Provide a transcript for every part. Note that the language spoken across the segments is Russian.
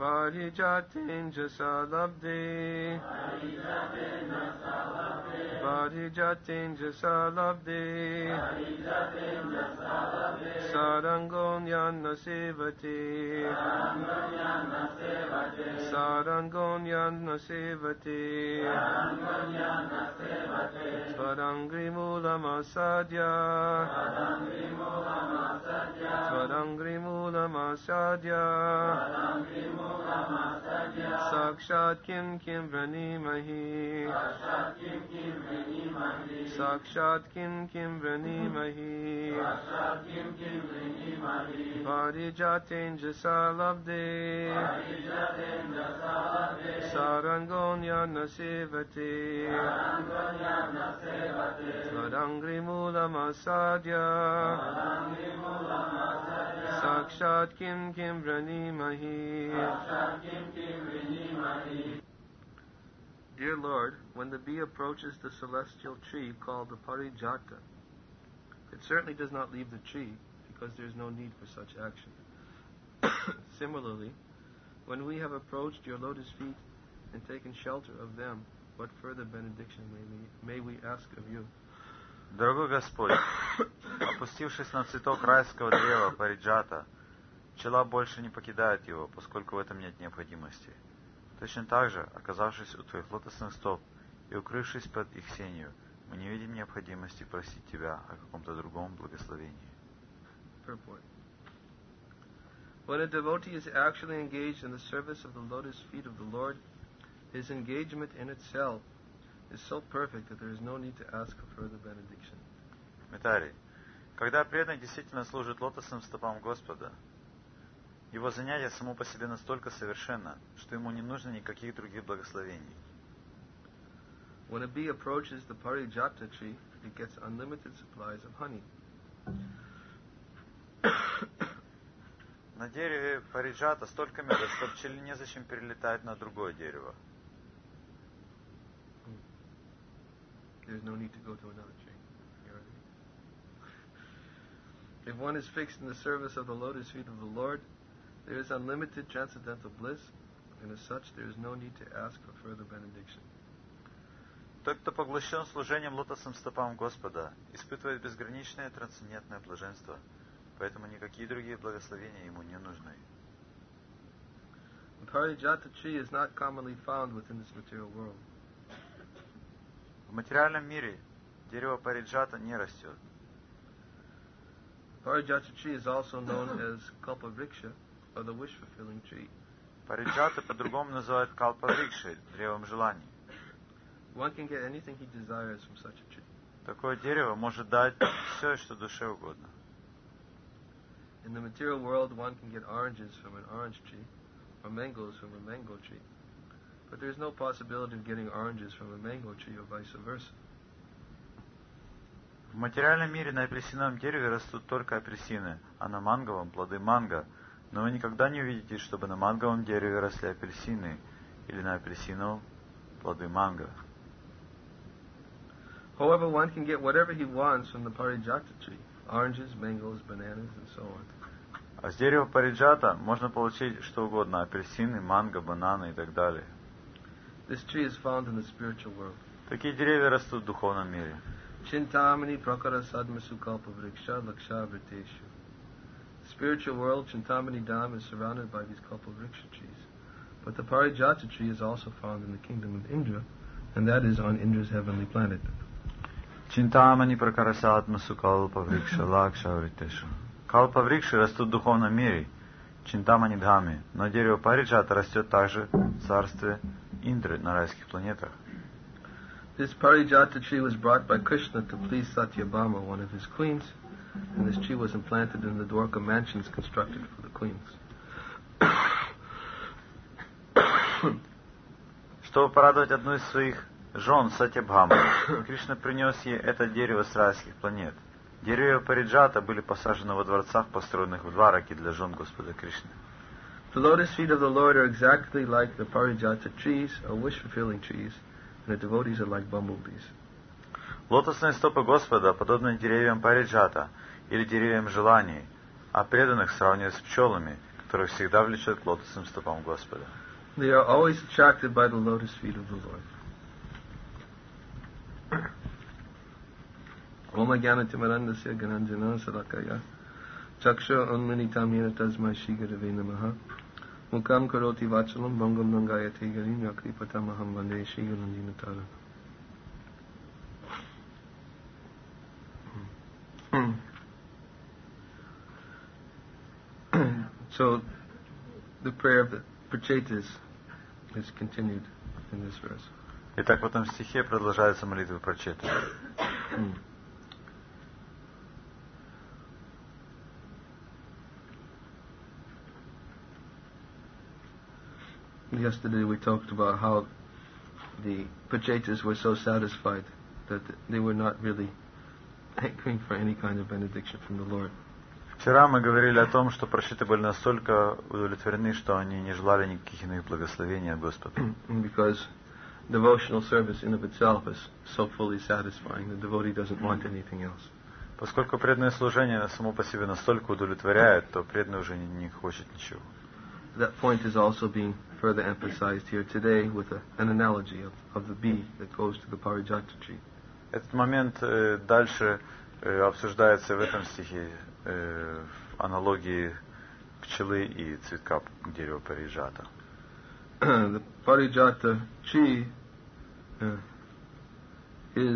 Parijatinja salabde Parijatinja salabde Sarangon yanna sevate Sarangon yanna sevate Svarangri mulam asadya Svarangri mulam asadya Sakshat kim kim vranimahi Sakshat kim kim vranimahi Parijatinja salabde Sarangon yanna sevate Svarangri mulam asadya Sakshat kim kim vranimahi. Dear Lord, when the bee approaches the celestial tree called the Parijata, it certainly does not leave the tree because there is no need for such action. Similarly, when we have approached your lotus feet and taken shelter of them, what further benediction may we ask of you? Дорогой Господь, опустившись на цветок райского древа Париджата, пчела больше не покидает его, поскольку в этом нет необходимости. Точно так же, оказавшись у Твоих лотосных стоп и укрывшись под их сенью, мы не видим необходимости просить Тебя о каком-то другом благословении. Purport. When a devotee is actually engaged in the service of the lotus feet of the Lord, his engagement in itself is so perfect that there is no need to ask for further benediction. Комментарий. Когда преданный действительно служит лотосным стопам Господа, его занятие само по себе настолько совершенно, что ему не нужно никаких других благословений. When a bee approaches the Parijata tree, it gets unlimited supplies of honey. На дереве Париджата столько меда, что пчеле незачем перелетать на другое дерево. There's no need to go to another tree. If one is fixed in the service of the lotus feet of the Lord, there is unlimited transcendental bliss, and as such there is no need to ask for further benediction. Тот, кто поглощен служением лотосным стопам Господа, испытывает безграничное трансцендентное блаженство, поэтому никакие другие благословения ему не нужны. The Parijata tree is not commonly found within this material world. В материальном мире дерево Париджата не растет. Parijata tree is also known as Kalpavriksha, or the wish-fulfilling tree. Париджата по-другому называют Калпаврикшей, древом желаний. One can get anything he desires from such a tree. Такое дерево может дать все, что душе угодно. In the material world, one can get oranges from an orange tree, or mangoes from a mango tree. But there is no possibility of getting oranges from a mango tree or vice versa. В материальном мире на апельсиновом дереве растут только апельсины, а на манговом плоды манго. Но вы никогда не увидите, чтобы на манговом дереве росли апельсины или на апельсиновом плоды манго. However, one can get whatever he wants from the Parijata tree: oranges, mangoes, bananas, and so on. А с дерева Париджата можно получить что угодно: апельсины, манго, бананы и так далее. This tree is found in the spiritual world. Такие деревья растут в духовном мире. Chintamani prakara sadmasu kalpavriksha laksha vriteshu. The spiritual world, Chintamani Dham, is surrounded by these kalpavriksha trees. But the Parijata tree is also found in the kingdom of Indra, and that is on Indra's heavenly planet. Чинтамани пракарасатмасу калпаврикша лакшавритешу. Калпаврикши растут в духовном мире, Чинтамани Дхаме, но дерево Париджата растет также в царстве Индры на райских планетах. This Parijata tree was brought by Krishna to please Satyabhama, one of his queens, and this tree was implanted in the Dwarka mansions constructed for the queens. Чтобы порадовать одну из своих жен Сатябхамы, Кришна принес ей это дерево с райских планет. Деревья Париджата были посажены во дворцах, построенных в Двараке для жен Господа Кришны. The lotus feet of the Lord are exactly like the Parijata trees, or wish-fulfilling trees, and the devotees are like bumblebees. Лотосные стопы Господа подобны деревьям Париджата или деревьям желаний, а преданных сравнивают с пчелами, который всегда влечет к лотосным стопам Господа. They are always attracted by the lotus feet of the Lord. Om Jnana-timirandasya Gyananjana Salakaya Chaksha Unmilitam Yena Tasmai Shri Gurave Namaha Mukam Karoti Vachalam Bangam Nangayate Garim Yakripatamaham Vande Shri Gurandinatara. So, the prayer of the Prachetas is continued in this verse. Итак, в этом стихе продолжается молитва Прачеты. Yesterday we talked about how the Prachetas were so satisfied that they were not really hankering for any kind of benediction from the Lord. Вчера мы говорили о том, что Прачеты были настолько удовлетворены, что они не желали никаких иных благословений от Господа. Because devotional service in of itself is so fully satisfying, the devotee doesn't want anything else. Поскольку преданное служение само по себе настолько удовлетворяет, то преданный уже не хочет ничего. That point is also being further emphasized here today with an analogy of the bee that goes to the Parijata tree. Этот момент дальше обсуждается в этом стихе в аналогии пчелы и цветка дерева Париджата. The Parijata tree is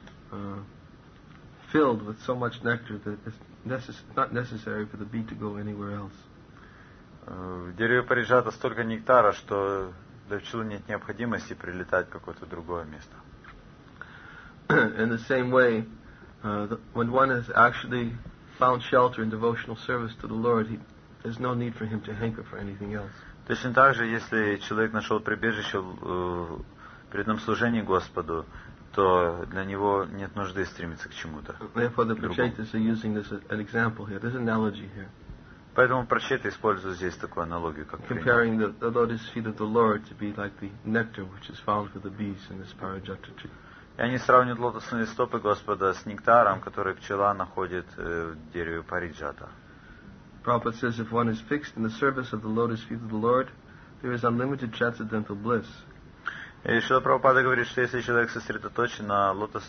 filled with so much nectar that it's not necessary for the bee to go anywhere else. В дереве Париджата столько нектара, что для пчелы нет необходимости прилетать в какое-то другое место. In the same way, when one has actually found shelter in devotional service to the Lord, there's no need for him to hanker for anything else. Точно так же, если человек нашел прибежище в преданном служении Господу, то для него нет нужды стремиться к чему-то. Therefore, the Prachetas are using this as an example here. There's an analogy here. Поэтому Прачеты используют здесь такую аналогию, как comparing the lotus feet of the Lord to be like the nectar which is found for the bees in this Parijata tree. И они сравнивают лотосные стопы Господа с нектаром, который пчела находит в дереве Париджата. Prabhupada says if one is fixed in the service of the lotus feet of the Lord, there is unlimited transcendental bliss. И Шрила Прабхупада говорит, что если человек сосредоточен на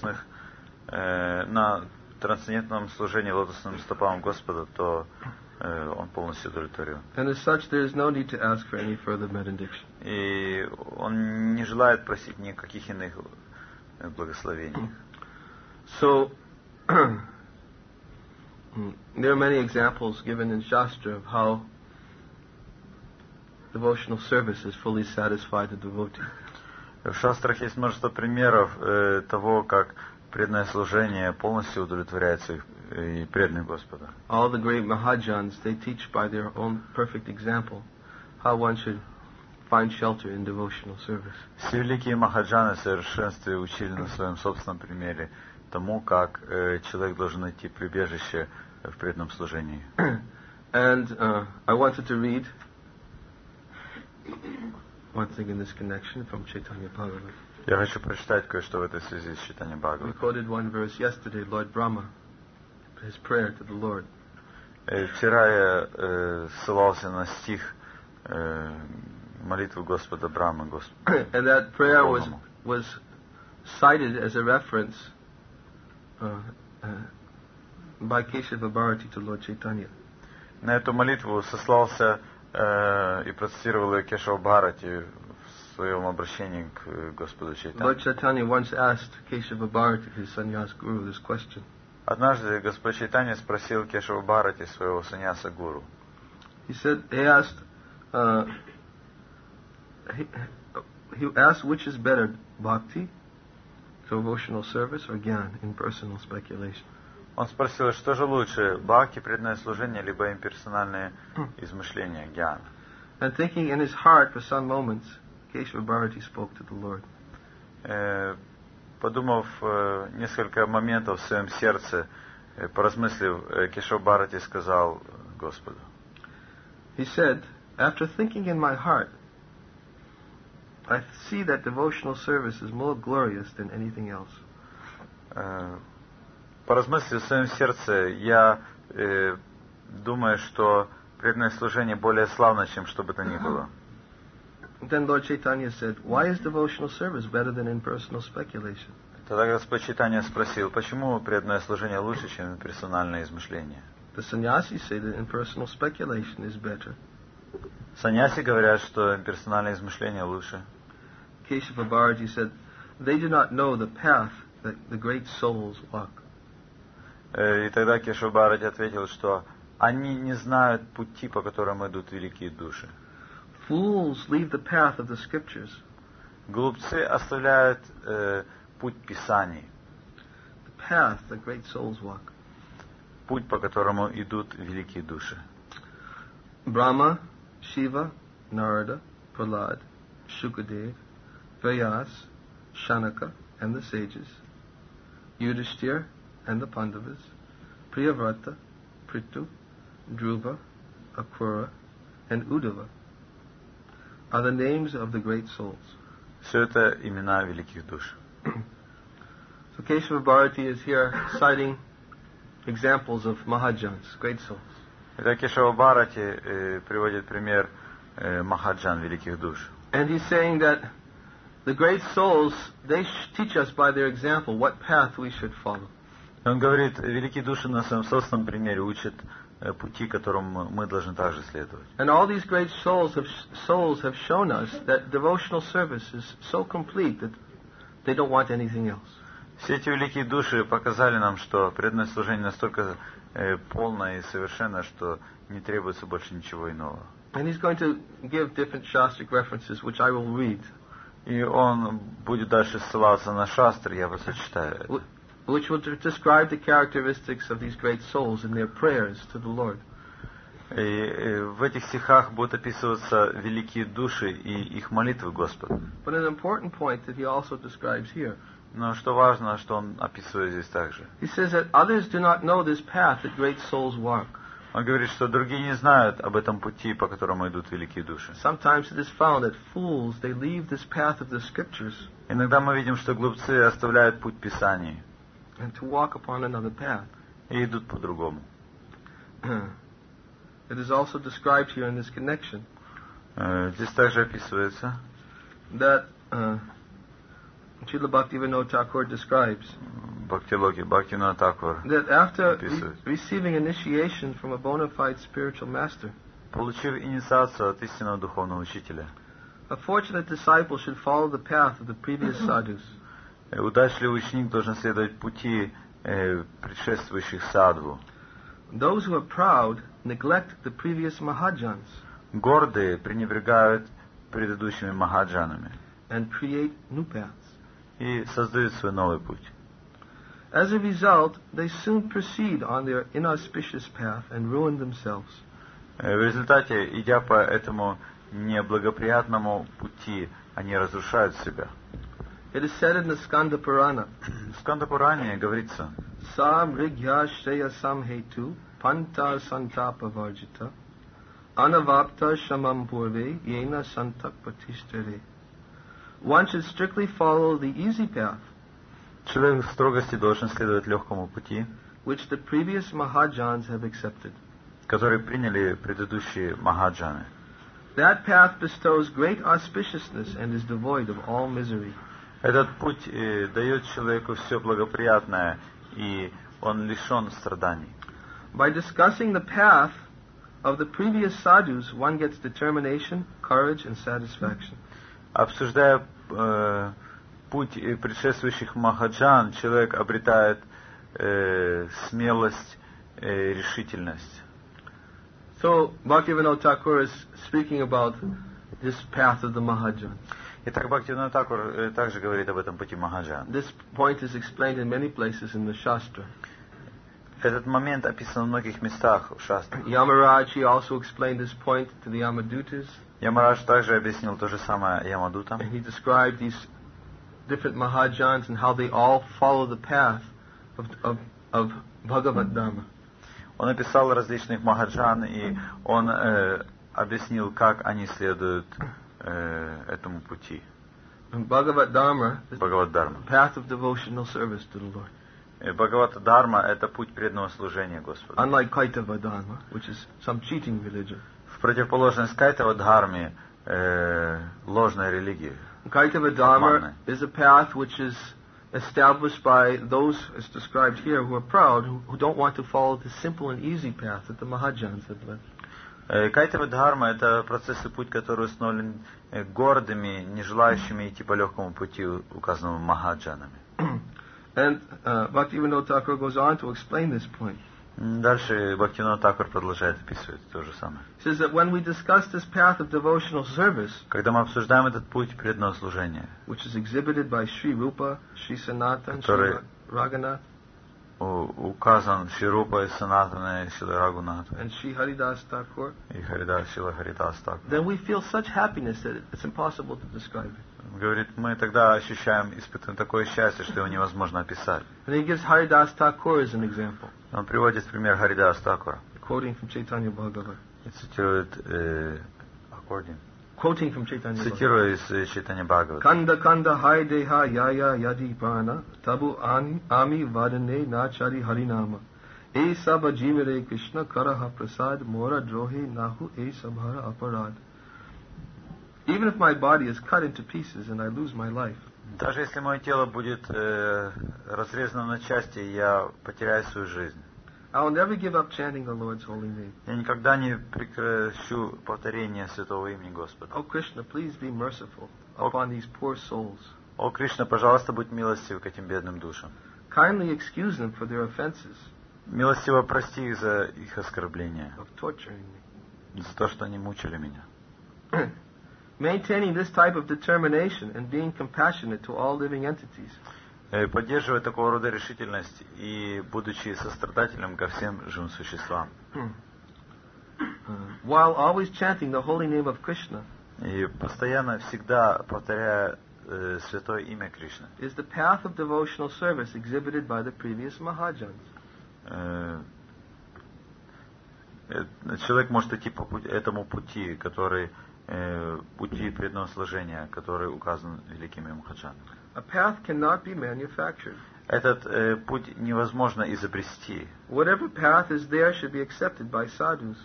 на трансцендентном служении лотосным стопам Господа, то он полностью удовлетворен. And as such, there is no need to ask for any further benediction. И он не желает просить никаких иных благословений. So, there are many examples given in Shastra of how devotional service has fully satisfied the devotee. В шастрах есть множество примеров того, как преданное служение полностью удовлетворяет своих и преданных Господа. All the great Mahajans, they teach by their own perfect example how one should find shelter in devotional service. Все великие махаджаны в совершенстве учили на своем собственном примере тому, как человек должен найти прибежище в преданном служении. And I wanted to read one thing in this connection from Chaitanya Bhagavatam. Я хочу прочитать кое-что в этой связи с Чайтанья We Бхагаватом. quoted one verse yesterday, Lord Brahma, his prayer to the Lord. Вчера я ссылался на стих молитвы Господа Брахмы. And that prayer was cited as a reference by Keshava Bharati to Lord Chaitanya. На эту молитву сослался и процитировал ее Кешава Бхарати в своем обращении к Господу Lord Чайтанье. Chaitanya once asked Keshava Bharati, his sannyas guru, this question. Однажды Господь Чайтанья спросил Кешава Бхарати, своего саньяса гуру. He asked which is better, bhakti, devotional service, or gyan, impersonal speculation. Он спросил, что же лучше, бхакти, преданное служение, либо имперсональные измышления, гьяна. And thinking in his heart for some moments, Keshava Bharati spoke to the Lord. Подумав несколько моментов в своем сердце, поразмыслив, Кешава Бхарати сказал Господу. He said, after thinking in my heart, I see that devotional service is more glorious than anything else. Поразмыслив в своем сердце, я думаю, что Преданное служение более славно, чем что бы то ни было. Then Lord Chaitanya said, why is devotional service better than impersonal speculation? Тогда Господь Чайтанья спросил, почему преданное служение лучше, чем персональное измышление? The sannyasis say that impersonal speculation is better. Саньяси говорят, что имперсональное измышление лучше. Keshava Bharati said, they do not know the path that the great souls walk. И тогда Кешава Бхарати ответил, что они не знают пути, по которым идут великие души. Fools leave the path of the scriptures. Глупцы оставляют путь Писаний, The path that great souls walk. путь, по которому идут великие души. Brahma, Shiva, Narada, Prahlad, Shukadev, Vyas, Shanaka, and the sages, Yudhishthir and the Pandavas, Priyavrata, Prithu, Dhruva, Akrura, and Uddhava are the names of the great souls. Все это имена великих душ. So Keshava Bharati is here citing examples of Mahajans, great souls. Итак, Кешава Бхарати приводит пример Махаджан, великих душ. And he's saying that the great souls, they teach us by their example what path we should follow. Он говорит, великие души на своем собственном примере учат пути, которым мы должны также следовать. And all these great souls have shown us that devotional service is so complete that they don't want anything else. Все эти великие души показали нам, что преданное служение настолько полное и совершенное, что не требуется больше ничего иного. And he's going to give different Shastric references, which I will read. И он будет дальше ссылаться на шастры, я просто читаю это. Which will describe the characteristics of these great souls in their prayers to the Lord. И в этих стихах будут описываться великие души и их молитвы Господу. But an important point that he also describes here. Но что важно, что он описывает здесь также. He says that others do not know this path that great souls walk. Он говорит, что другие не знают об этом пути, по которому идут великие души. Sometimes it is found that fools, they leave this path of the scriptures. Иногда мы видим, что глупцы оставляют путь Писаний And to walk upon another path. и идут по-другому. It is also described here in this connection Здесь также описывается, that Srila Bhaktivinoda Thakur describes Бхактилоки, Бхактивинода Thakura, that after описывает. receiving initiation from a bona fide spiritual master, Получив инициацию от истинного духовного учителя, a fortunate disciple should follow the path of the previous sadhus. удачливый ученик должен следовать пути предшествующих садху. Those who are proud neglect the previous mahajans Гордые пренебрегают предыдущими махаджанами and create new paths. и создают свой новый путь. As a result, they soon proceed on their inauspicious path and ruin themselves. В результате, идя по этому неблагоприятному пути, они разрушают себя. It is said in the Skanda Purana, В Сканда-Пуране говорится: Samrighya Shreya Samhetu Panta Santapa Varjita Anavapta Shamam Purve Yena Santak Patishtare. One should strictly follow the easy path, человек в строгости должен следовать легкому пути, which the previous Mahajans have accepted. который приняли предыдущие махаджаны. That path bestows great auspiciousness and is devoid of all misery. Этот путь дает человеку все благоприятное, и он лишен страданий. By discussing the path of the previous sadhus, one gets determination, courage, and satisfaction. Обсуждая путь предшествующих махаджан, человек обретает смелость, решительность. So, Bhaktivinoda Thakur is speaking about this path of the Mahajans. Итак, Бхактивинода Thakura также говорит об этом пути махаджан. This point is explained in many places in the Shastra. Этот момент описан в многих местах в шастре. Yamaraj, he also explained this point to the Yamadutas, Ямарадж также объяснил то же самое Ямадутам. and he described these different Mahajans and how they all follow the path of Bhagavad Dharma. Он описал различных махаджан, и он объяснил, как они следуют этому пути. And Bhagavad Dharma is the Бхагавад-дарма. path of devotional service to the Lord. Бхагавата Дharma — это путь преданного служения Господу. Unlike Kaitava Dharma, which is some cheating religion. В противоположность Кайтава Дхарме, ложной религии. Kaitava Dharma is a path which is established by those, as described here, who are proud, who don't want to follow the simple and easy path that the Mahajans have led. Кайтава Дхарма — это процесс и путь, который установлен гордыми, не желающими идти по легкому пути, указанному Махаджанами. And Bhaktivinoda Thakur goes on to explain this point. Дальше Бхактивинода Thakura продолжает описывать то же самое. He says that when we discuss this path of devotional service, Когда мы обсуждаем этот путь преданного служения, which is exhibited by Sri Rupa, Sri Sanatana, Который- Sri Raghunath, указан Шри Рупа и Санатана, и Шрила Рагунатха, and Sri Haridas Thakur, и Харидас, Шрила Харидас Thakura. then we feel such happiness that it's impossible to describe it. Говорит, мы тогда ощущаем, испытываем такое счастье, что его невозможно описать. And he gives Haridas Thakur as an example, Он приводит в пример Харидас Thakura quoting from Chaitanya Bhagavat. и цитирует аккордин. Quoting from Chaitanya Bhagavat. Цитируя из Чайтанья Бхагавата. Kanda kanda hai deha yaya yadi prana tabu ami vadane nachari harinama e saba jivere Krishna karaha prasad mora drohe nahu e sabhara aparad. Even if my body is cut into pieces and I lose my life, Даже если мое тело будет разрезано на части, я потеряю свою жизнь. I will never give up chanting the Lord's holy name. Я никогда не прекращу повторение святого имени Господа. Oh Krishna, please be merciful upon these poor souls. О, Кришна, пожалуйста, будь милостив к этим бедным душам. Kindly excuse them for their offenses Милостиво прости их за их оскорбления, of torturing me. за то, что они мучили меня. Maintaining this type of determination and being compassionate to all living entities Поддерживая такого рода решительность и будучи сострадателем ко всем живым существам. while always chanting the holy name of Krishna И постоянно, всегда повторяя святое имя Кришны. is the path of devotional service exhibited by the previous Mahajans. Человек может идти по этому пути, который пути преданного служения, который указан великими Махаджанами. A path cannot be manufactured. Этот путь невозможно изобрести. Whatever path is there should be accepted by sadhus.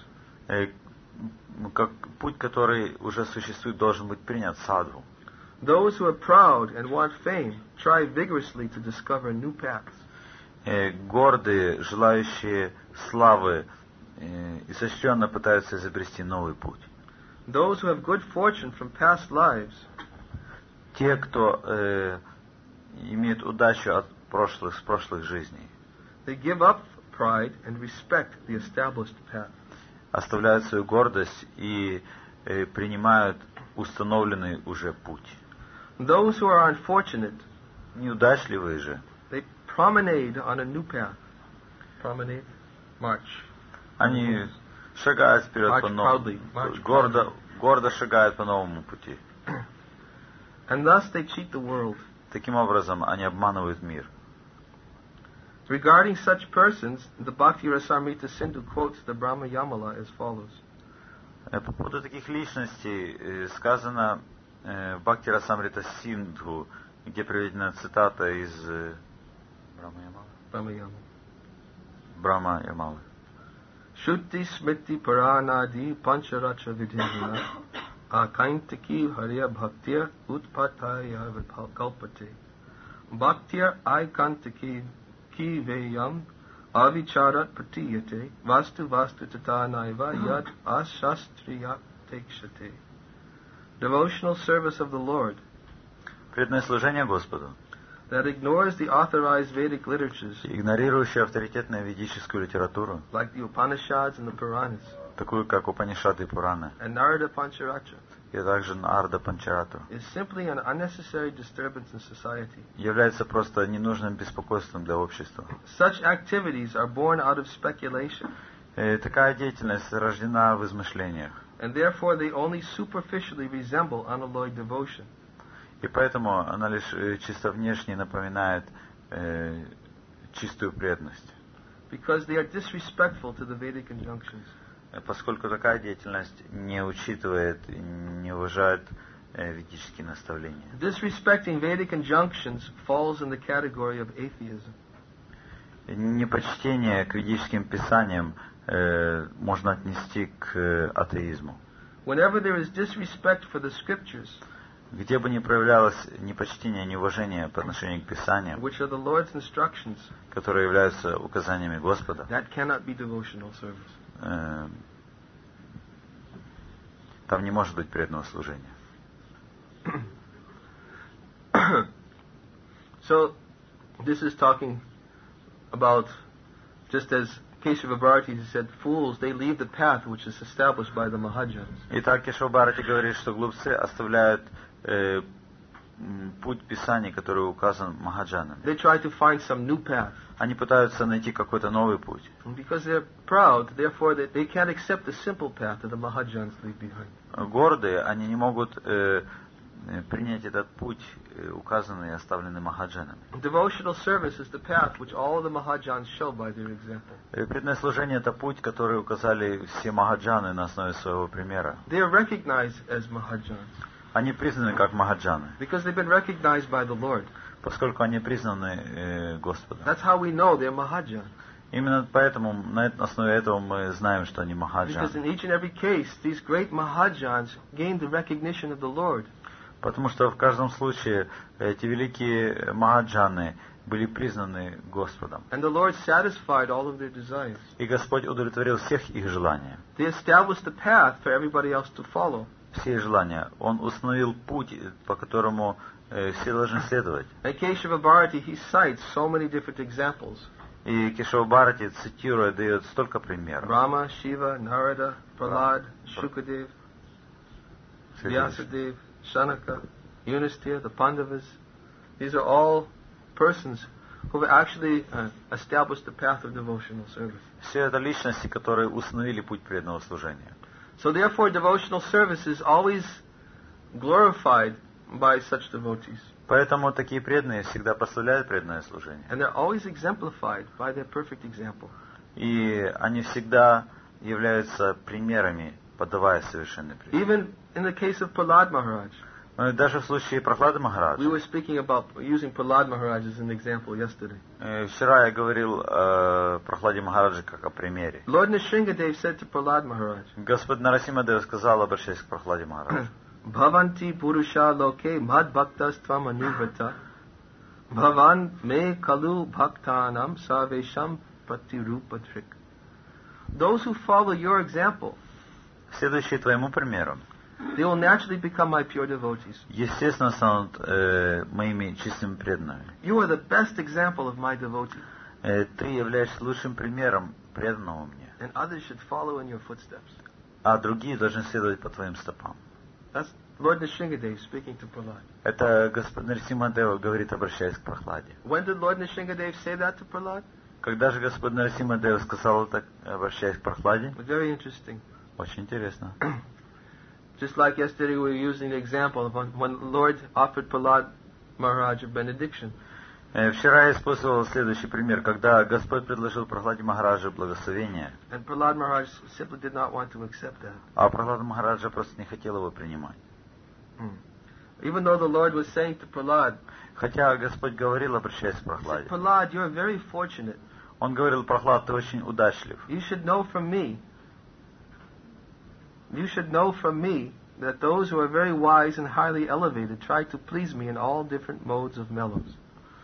Как путь, который уже существует, должен быть принят садху. Those who are proud and want fame try vigorously to discover new paths. Гордые, желающие славы, изощренно пытаются изобрести новый путь. Those who have good fortune from past lives Те, кто имеет удачу от прошлых жизней, they give up pride and respect the established path. оставляют свою гордость и принимают установленный уже путь. Those who are unfortunate, Неудачливые же, they promenade on a new path. Promenade, march. они шагают вперед March по новому, proudly, march гордо шагают по новому пути. And thus they cheat the world. Таким образом, они обманывают мир. Regarding such persons, the Bhakti Rasamrita Sindhu quotes the Brahma Yamala as follows. По поводу таких личностей сказано в Бхакти Расамрита Синдху, где приведена цитата из Brahma Yamala. Брахма Ямалы. Shuddhi smriti paranadi pancharacha vidhina akaintaki harya bhaktya utpataya kalpate. Bhaktya aikantaki ki veyam avicharat pratiyate vastu tata naiva yad ashastriya tekshate. Devotional service of the Lord Преданное служение Господу, that ignores the authorized Vedic literatures игнорирующее авторитетную ведическую литературу, like the Upanishads and the Puranas такую как Упанишады и Пураны, and Narada Pancharacha и также Нарда Панчарату, is simply an unnecessary disturbance in society. является просто ненужным беспокойством для общества. Such activities are born out of speculation, Такая деятельность рождена в измышлениях, and therefore they only superficially resemble unalloyed devotion. и поэтому она лишь чисто внешне напоминает чистую преданность, Because they are disrespectful to the Vedic injunctions. поскольку такая деятельность не учитывает, не уважает ведические наставления. Disrespecting Vedic injunctions falls in the category of atheism. Непочтение к ведическим писаниям можно отнести к атеизму. Whenever there is disrespect for the scriptures, Где бы ни проявлялось непочтение, неуважение по отношению к писаниям, which are the Lord's instructions, которые являются указаниями Господа, that cannot be devotional service. Там не может быть преданного служения. So, this is talking about, just as Keshava Bharati said, fools, they leave the path which is established by the Mahajans. Итак, Кешава Бхарати говорит, что глупцы оставляют путь Писаний, который указан Махаджанами. They try to find some new path. Они пытаются найти какой-то новый путь. And because they're proud, therefore they can't accept the simple path that the Mahajans leave behind. Гордые, они не могут принять этот путь, указанный и оставленный Махаджанами. Devotional service is the path which all of the Mahajans show by their example. Преданное служение — это путь, который указали все Махаджаны на основе своего примера. They are recognized as Mahajans Они признаны как Махаджаны, because they've been recognized by the Lord. поскольку они признаны Господом. That's how we know they're Mahajans. Именно поэтому на основе этого мы знаем, что они Because Махаджаны. in each and every case, these great Mahajans gained the recognition of the Lord. Потому что в каждом случае эти великие Махаджаны были признаны Господом. And the Lord satisfied all of their desires. И Господь удовлетворил всех их желания. They established the path for everybody else to follow. Все их желания. Он установил путь, по которому все должны следовать. And Keshava Bharati, he cites so many different examples. И Кешава Бхарати, цитируя, дает столько примеров. Brahma, Shiva, Narada, Prahlad, Shukadev, Vyasadeva, Shanaka, Yudhisthira, the Pandavas. These are all persons who have actually established the path of devotional service. Все это личности, которые установили путь преданного служения. So therefore, devotional service is always glorified by such devotees. Поэтому такие преданные всегда прославляют преданное служение. And they're always exemplified by their perfect example. И они всегда являются примерами, подавая совершенный пример. Even in the case of Prahlad Maharaj, Даже в случае Прохлады Махараджа. we were speaking about using Prahlad Maharaj as an example yesterday. Вчера я говорил о Прохладе Махараджа как о примере. Lord Nrsingadev said to Prahlad Maharaj, Господь Нарасимадев сказал, обращаясь к Прохладе Махараджу: Bhavanti Purusha Loke Mad Bhaktas Tvam Anuvrata Bhavan Me Kalu Bhaktanam Sarvesham Pratirupatrik. Those who follow your example, следующие твоему примеру, they will naturally become my pure devotees. естественно, станут моими чистыми преданными. You are the best example of my devotee, Ты являешься лучшим примером преданного мне, and others should follow in your footsteps. а другие должны следовать по твоим стопам. That's Lord Nrsingadev speaking to Prahlad. Это Господь Нарасимадева говорит, обращаясь к Прохладе. When did Lord Nrsingadev say that to Prahlad? Когда же Господь Нарасимадев сказал это, обращаясь к Прохладе? Very interesting. Очень интересно. Just like yesterday we were using the example of when Lord offered Prahlad Maharaj a benediction. Вчера я использовал следующий пример, когда Господь предложил Прохладе Махараджа благословение, And Prahlad Maharaj simply did not want to accept that. а Прохлада Махараджа просто не хотел его принимать. Even though the Lord was saying to Prahlad, Хотя Господь говорил, обращаясь к Прохладе. Prahlad, you're very fortunate. Он говорил: Прохлад, ты очень удачлив. You should know from me that those who are very wise and highly elevated try to please me in all different modes of mellows.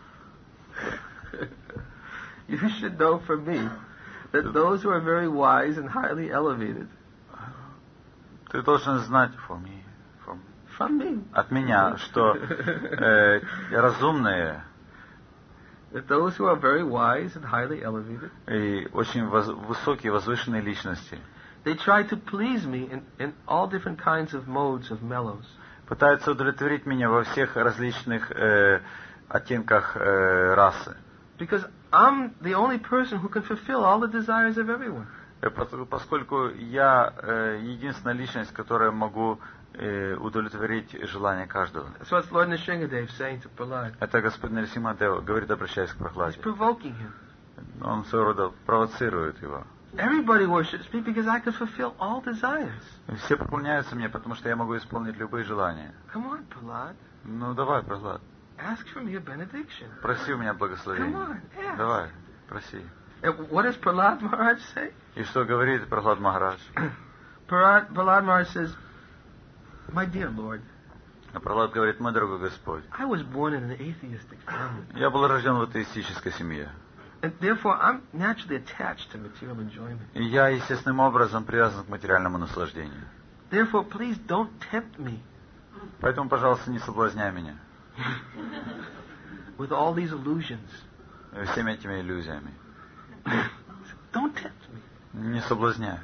You should know from me that those who are very wise and highly elevated, Ты должен знать from me, от меня, что разумные that those who are very wise and highly elevated, и очень высокие, возвышенные личности they try to please me in all different kinds of modes of mellows. пытаются удовлетворить меня во всех различных оттенках расы. Because I'm the only person who can fulfill all the desires of everyone. Поскольку я единственная личность, которая могу удовлетворить желания каждого. That's what Lord Nrsingadev saying to Prahlad. Это Господь Нарасимадева говорит, обращаясь к He's Прохладе. provoking him. Он своего рода провоцирует его. Everybody worships me because I can fulfill all desires. Все поклоняются мне, потому что я могу исполнить любые желания. Come on, Prahlad. Ну давай, Прохлад, Ask for me a benediction. проси у меня Come благословения. on, ask. Давай. Проси. And what does Prahlad Maharaj say? И что говорит Прахлад Махарадж? Prahlad Maharaj says, my dear Lord, А Прахлад говорит: мой дорогой Господь, I was born in an atheistic family. я был рожден в атеистической семье. And therefore, I'm naturally attached to material enjoyment. И я естественным образом привязан к материальному наслаждению. Therefore, please don't tempt me Поэтому, пожалуйста, не соблазняй меня with all these illusions. всеми этими иллюзиями. Don't tempt me. Не соблазняй.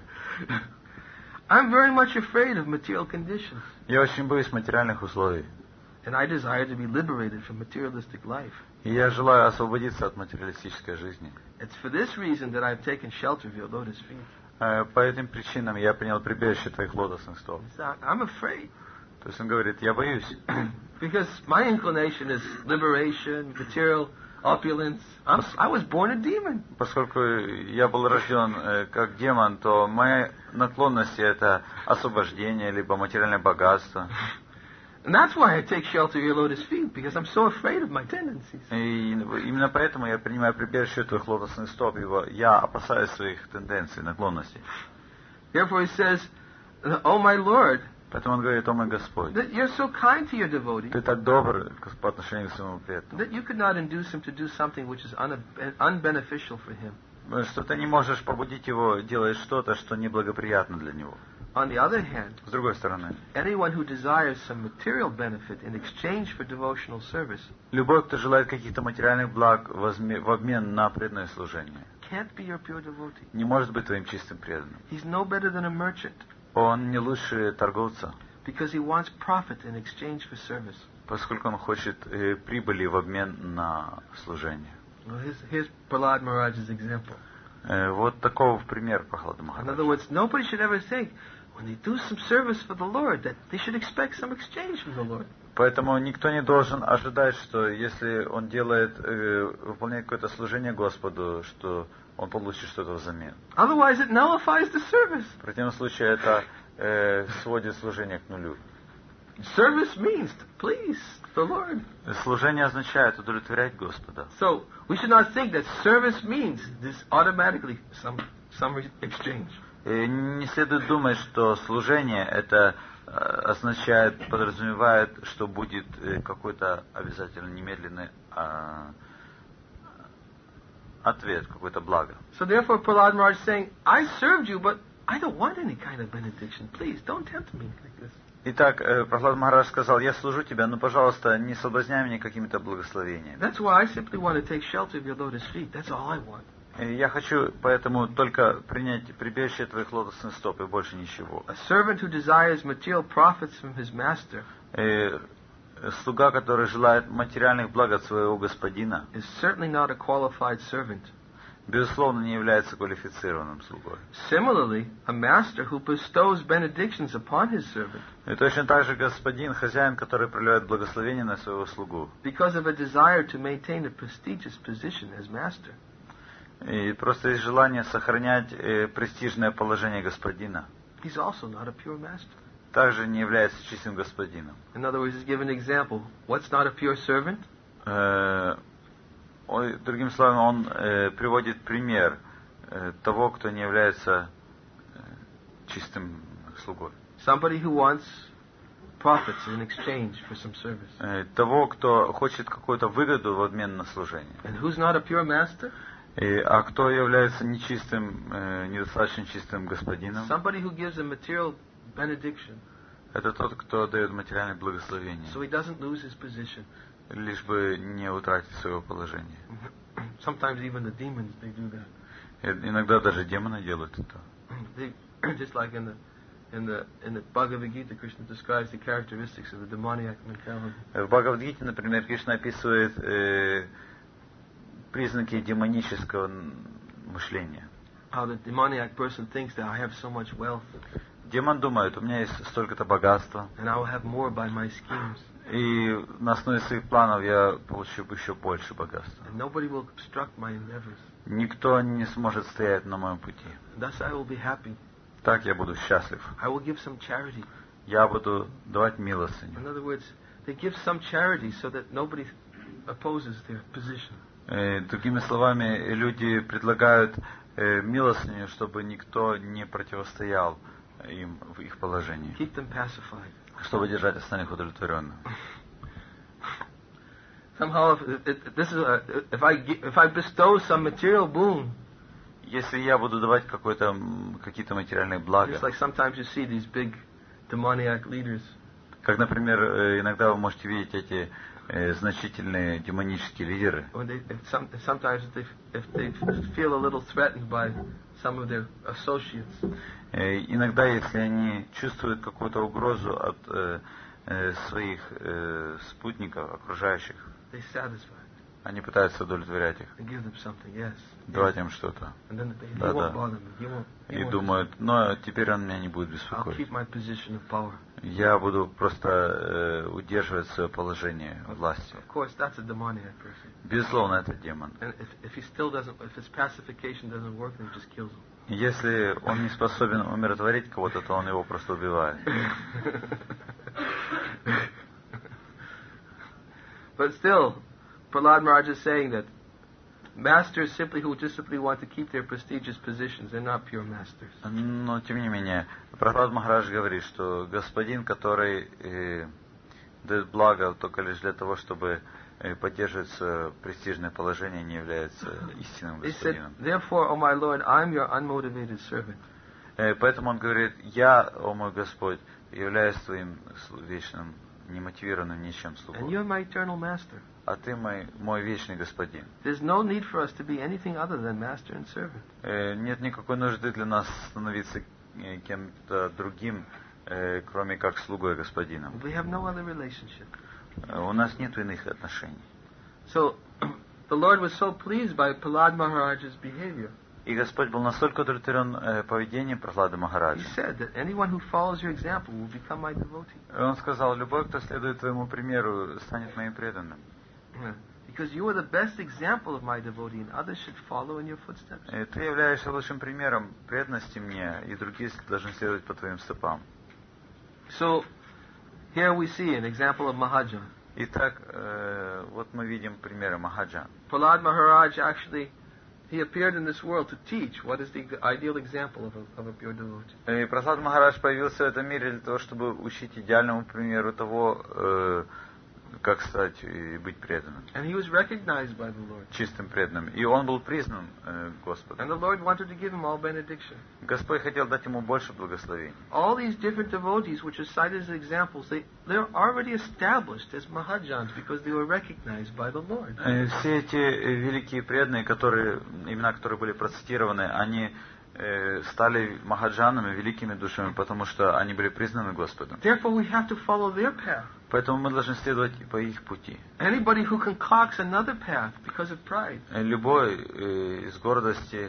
I'm very much afraid of material conditions. Я очень боюсь материальных условий. And I desire to be liberated from materialistic life. И я желаю освободиться от материалистической жизни. It's for this reason that I've taken shelter of your lotus feet. По этим причинам я принял прибежище твоих лотосных стоп. I'm afraid. То есть он говорит: я боюсь. Because my inclination is liberation, material opulence. I was born a demon. Поскольку я был рожден как демон, то мои наклонности — это освобождение, либо материальное богатство. And that's why I take shelter of your lotus feet, because I'm so afraid of my tendencies. И именно поэтому я принимаю прибежище твоих лотосных стоп, ибо я опасаюсь своих тенденций, наклонностей. Therefore he says, oh my Lord, Поэтому он говорит: о мой Господь, that you're so kind to your devotee, ты так добр по отношению к своему преданному, that you could not induce him to do something which is unbeneficial for him. что ты не можешь побудить его делать что-то, что неблагоприятно для него. On the other hand, С другой стороны, anyone who desires some material benefit in exchange for devotional service любой, кто желает каких-то материальных благ в обмен на преданное служение, can't be your pure devotee. не может быть твоим чистым преданным. He's no better than a merchant, Он не лучше торговца, because he wants profit in exchange for service. поскольку он хочет прибыли в обмен на служение. Well, here's Prahlad Maharaj's example. Вот таков пример Прахлада In Махараджа. other words, nobody should ever think, when they do some service for the Lord, that they should expect some exchange from the Lord. Поэтому никто не должен ожидать, что если он выполняет какое-то служение Господу, что он получит что-то взамен. Otherwise, it nullifies the service. В противном случае это сводит служение к нулю. Service means to please the Lord. Служение означает удовлетворять Господа. So we should not think that service means this automatically some exchange. И не следует думать, что служение это означает, подразумевает, что будет какой-то обязательно немедленный ответ, какое-то благо. So therefore, Prahlad Maharaj is saying, I served you, but I don't want any kind of benediction. Please don't tempt me like this. Итак, Прахлад Махарадж сказал: я служу тебя, но, пожалуйста, не соблазняй меня какими-то благословениями. That's why I simply want to take shelter of your lotus feet. That's all I want. Я хочу поэтому только принять прибежище твоих лотосных стоп и больше ничего. A servant who desires material profits from his master Слуга, который желает материальных благ от своего господина, is certainly not a qualified servant. безусловно, не является квалифицированным слугой. Similarly, a master who bestows benedictions upon his servant И точно так же господин, хозяин, который проливает благословение на своего слугу, because of a desire to maintain a prestigious position as master, и просто есть желание сохранять престижное положение господина, he's also not a pure master. также не является чистым господином. In other words, he's given an example. What's not a pure servant? Другими словами, он приводит пример того, кто не является чистым слугой. Somebody who wants profits in exchange for some service. Того, кто хочет какую-то выгоду в обмен на служение. And who's not a pure master? А кто является нечистым, недостаточно чистым господином? Somebody who gives a material benediction, Это тот, кто дает материальное благословение, so he doesn't lose his position. лишь бы не утратить своего положения. Sometimes even the demons, they do that. Иногда даже демоны делают это. They, just like in the Bhagavad Gita, Krishna describes the characteristics of the demoniac mentality. В Бхагавад-гите, например, Кришна описывает признаки демонического мышления. How the demoniac person thinks that I have so much wealth, Демон думает: у меня есть столько-то богатства, and I will have more by my schemes, и на основе своих планов я получу еще больше богатства. and nobody will obstruct my endeavors. Никто не сможет стоять на моем пути. Thus I will be happy. Так я буду счастлив. I will give some charity. Я буду давать милостыню. In other words, they give some charity so that nobody opposes their position. Другими словами, люди предлагают милостыню, чтобы никто не противостоял им в их положении, Keep them pacified. чтобы держать остальных удовлетворенными. Somehow, if I bestow some material boon, Если я буду давать какие-то материальные блага, just like sometimes you see these big demoniac leaders, как, например, иногда вы можете видеть эти значительные демонические лидеры, when sometimes if they feel a little threatened by some of their associates, иногда, если они чувствуют какую-то угрозу от своих спутников, окружающих, they satisfy они пытаются удовлетворять их, and give them something. Yes. давать им что-то. And then he Да, won't да. bother me. He И won't думают, но теперь он меня не будет I'll беспокоить. keep my position of power. Я буду просто удерживать свое положение власти. Of course, that's a demoniac person. Безусловно, это демон. And if his pacification doesn't work, then he just kills him. Если он не способен умиротворить кого-то, то он его просто убивает. But still, Prahlad Maharaj is saying that masters who just simply want to keep their prestigious positions, they're not pure masters. Но, тем не менее, Прабхупад Махарадж говорит, что господин, который дает благо только лишь для того, чтобы поддерживать свое престижное положение, не является истинным He said, господином. therefore, O my Lord, I'm your unmotivated servant. Поэтому он говорит, я, о мой Господь, являюсь твоим вечным, немотивированным ничем And слугой. you're my eternal master. А ты мой вечный господин. There's no need for us to be anything other than master and servant. Нет никакой нужды для нас становиться кем-то другим, кроме как слугой господина. We have no other relationship. У нас нет иных отношений. So, the Lord was so pleased by Prahlad Maharaj's behavior. И Господь был настолько удовлетворен поведением Прахлады He Махараджа. said that anyone who follows your example will become my devotee. Он сказал, любой, кто следует твоему примеру, станет моим преданным. Because you are the best example of my devotee, and others should follow in your footsteps. Ты являешься лучшим примером преданности мне, и другие должны следовать по твоим стопам. So, here we see an example of Mahajan. Итак, вот мы видим примеры Махаджан. Prahlad Maharaj actually, he appeared in this world to teach what is the ideal example of a pure devotee. И Прахлад Махарадж появился в этом мире для того, чтобы учить идеальному примеру того, как стать и быть преданным. And he was recognized by the Lord. Чистым преданным. И он был признан Господом. And the Lord wanted to give him all benediction. Господь хотел дать ему больше благословений. All these different devotees which are cited as examples, they're already established as Mahajans because they were recognized by the Lord. Все эти великие преданные, имена которые были процитированы, они стали махаджанами, великими душами, потому что они были признаны Господом. Therefore, we have to follow their path. Поэтому мы должны следовать по их пути. Anybody who concocts another path because of pride, Любой из гордости,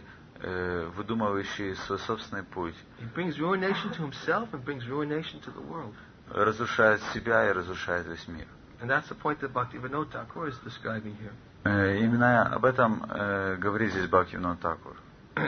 выдумывающий свой собственный путь, he brings ruination to himself and brings ruination to the world. разрушает себя и разрушает весь мир. And that's the point that Bhaktivinoda Thakur is describing here. Именно об этом говорит здесь Бхактивинода Thakura.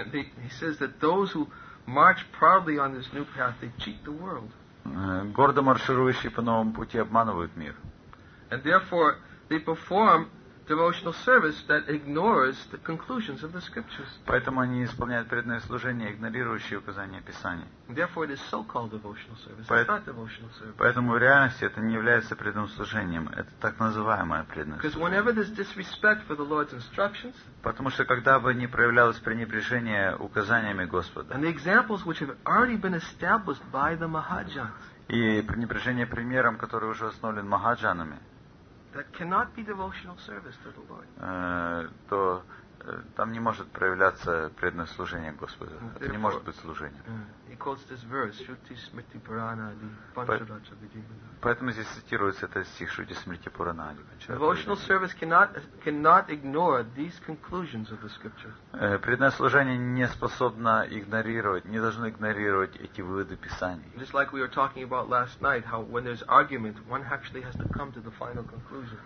He says that those who march proudly on this new path, they cheat the world. Гордо марширующие по новому пути обманывают мир. And therefore, they perform devotional service that ignores the conclusions of the scriptures. Поэтому они исполняют преданное служение, игнорирующие указания Писания. And therefore, it is so-called devotional service. It's not devotional service. Поэтому в реальности это не является преданным служением, это так называемое преданное Because служение. whenever there's disrespect for the Lord's instructions, Потому что когда бы не проявлялось пренебрежение указаниями Господа, and the examples which have already been established by the Mahajans, и пренебрежение примером, который уже установлен Махаджанами, that cannot be devotional service to the Lord. То там не может проявляться преданное служение Господу. Это не может быть служением. He quotes this verse, Shruti Smriti Purana Adi Pancharacha Vidivana. Поэтому здесь цитируется этот стих Шрути Смрити Пурана Ади Панчаратха Devotional service cannot ignore these conclusions of the scripture. Преданное служение не способно игнорировать, не должно игнорировать эти выводы Писаний. Just like we were talking about last night, how when there's argument, one actually has to come to the final conclusion.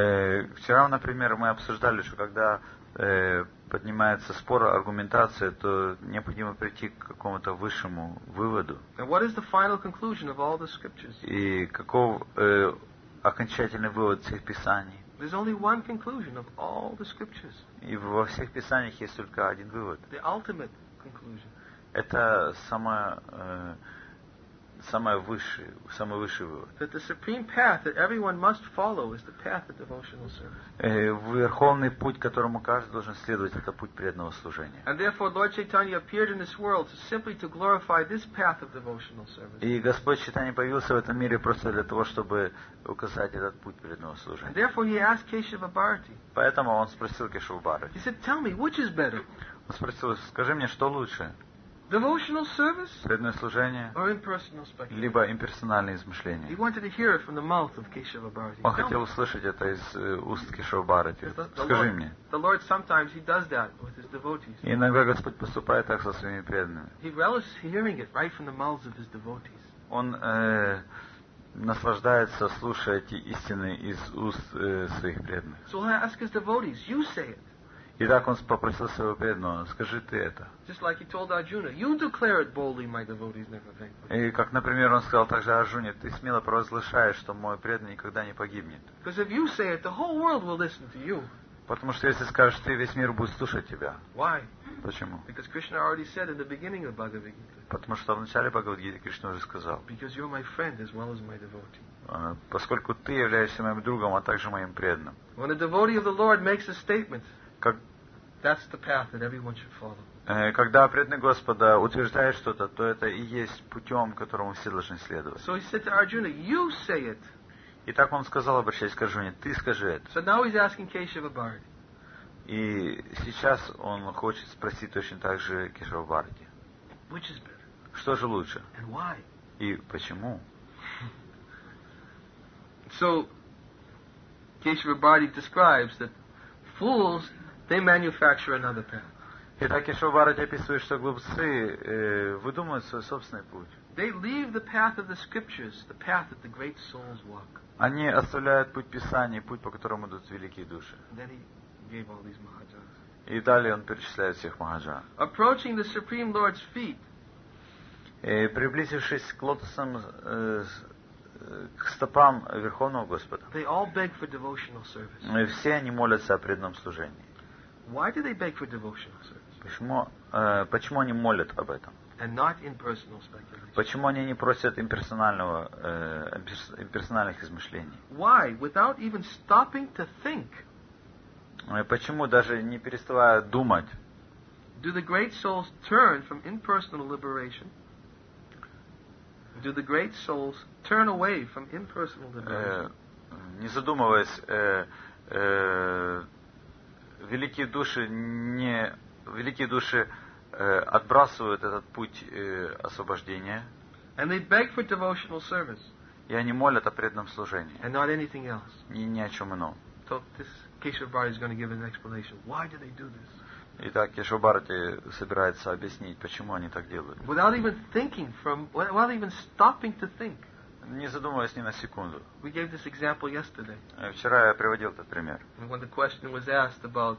Вчера, например, мы обсуждали, что когда поднимается спор, аргументация, то необходимо прийти к какому-то высшему выводу. And what is the final conclusion of all the scriptures? И каков окончательный вывод всех Писаний? There's only one conclusion of all the scriptures. И во всех писаниях есть только один вывод. The ultimate conclusion. Это самый высший вывод. That the supreme path that everyone must follow is the path of devotional service. Верховный путь, которому каждый должен следовать, это путь преданного служения. And therefore Lord Chaitanya appeared in this world simply to glorify this path of devotional service. И Господь Чайтанья появился в этом мире просто для того, чтобы указать этот путь преданного And служения. therefore he asked Keshava Bharati. Поэтому он спросил Кешаву Бхарати. He said, "Tell me, which is better, Он спросил, скажи мне, что лучше? devotional service Преданное служение, or impersonal speculation?" либо имперсональные He измышления? wanted to hear it from the mouth of Keshava Bharati. Он Tell хотел me. услышать это из уст Кешавы Бхарати. The Скажи мне. Lord sometimes he does that with his devotees. И иногда Господь поступает так со своими преданными. He relishes hearing it right from the mouths of his devotees. Он наслаждается, слушая эти истины из уст своих преданных. So he'll ask his devotees, "You say it." И так он попросил своего преданного, скажи ты это. Just like he told Arjuna, "You declare it boldly, my devotees never faint." И как, например, он сказал также Арджуне, ты смело провозглашаешь, что мой преданный никогда не погибнет. Because if you say it, the whole world will listen to you. Потому что если скажешь ты, весь мир будет слушать тебя. Why? Почему? Because Krishna already said in the beginning of Bhagavad Gita, Потому что в начале Бхагавад-гиты Кришна уже сказал, "Because you're my friend as well as my devotee." поскольку ты являешься моим другом, а также моим преданным. When a devotee of the Lord makes a statement, Как, that's the path that everyone should follow. когда преданный Господа утверждает что-то, то это и есть путем, которому все должны следовать. So he said to Arjuna, "You say it." И так он сказал, обращаясь к Арджуне, ты скажи это. So now he's asking Keshava Bharati, И сейчас он хочет спросить точно так же Кешаву Бхарати. "Which is better Что же лучше? and why?" И почему? So Keshava Bharati describes that fools, they manufacture another path. Итак, Кешава Бхарати описывает, что глупцы выдумывают свой собственный путь. They leave the path of the scriptures, the path that the great souls walk. Они оставляют путь Писания, путь, по которому идут великие души. And then he gave all these Mahajas. И далее он перечисляет всех Махаджа. Approaching the Supreme Lord's feet, И приблизившись к лотосам, к стопам Верховного Господа, they all beg for devotional service. все они молятся о преданном служении. Why do they beg for devotional service Почему они молят об этом? and not impersonal speculation? Почему они не просят имперсональных измышлений? Why, without even stopping to think, Почему, даже не переставая думать, do the great souls turn from impersonal liberation? Do the great souls turn away from impersonal liberation? Не задумываясь, великие души отбрасывают этот путь освобождения, And they beg for devotional service и они молят о преданном служении, and not anything else. и ни о чем ином. So this Keshava Bharati is going to give an explanation. Why do they do this? Итак, Кешава Бхарати собирается объяснить, почему они так делают. Without even stopping to think. Не задумываясь ни на секунду. We gave this example yesterday. Вчера я приводил этот пример. When the question was asked about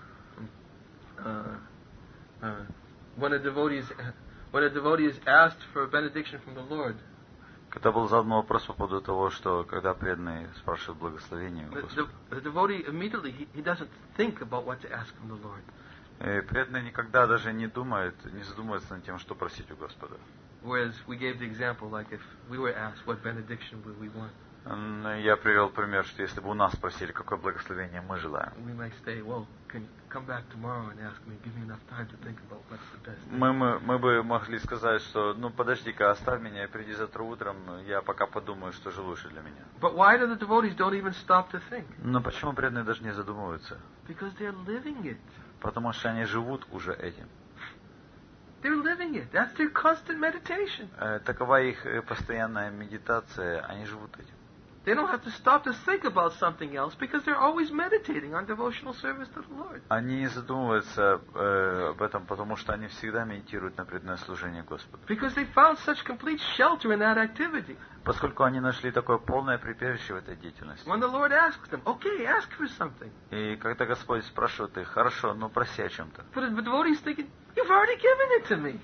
when a devotee is asked for a benediction from the Lord, Когда был задан вопрос по поводу того, что когда преданные спрашивают благословение у Господа, the devotee immediately he doesn't think about what to ask from the Lord. преданные никогда даже не задумываются над тем, что просить у Господа. Whereas we gave the example, like if we were asked what benediction would we want, Я привел пример, что если бы у нас спросили, какое благословение мы желаем, we might say, "Well, can you come back tomorrow and ask me? Give me enough time to think about what's the best." мы бы могли сказать, что подожди-ка, оставь меня и приди завтра утром, я пока подумаю, что же лучше для меня. But why do the devotees don't even stop to think? Но почему преданные даже не задумываются? Because they're living it. Потому что они живут уже этим. They're living it. That's their constant meditation. Такова их постоянная медитация, они живут этим. They don't have to stop to think about something else because they're always meditating on devotional service to the Lord. Они не задумываются об этом, потому что они всегда медитируют на преданное служение Господу. Because they found such complete shelter in that activity. Поскольку они нашли такое полное прибежище в этой деятельности. When the Lord asks them, "Okay, ask for something." И когда Господь спрашивает их, хорошо, проси о чем-то. But the devotee is thinking, "You've already given it to me."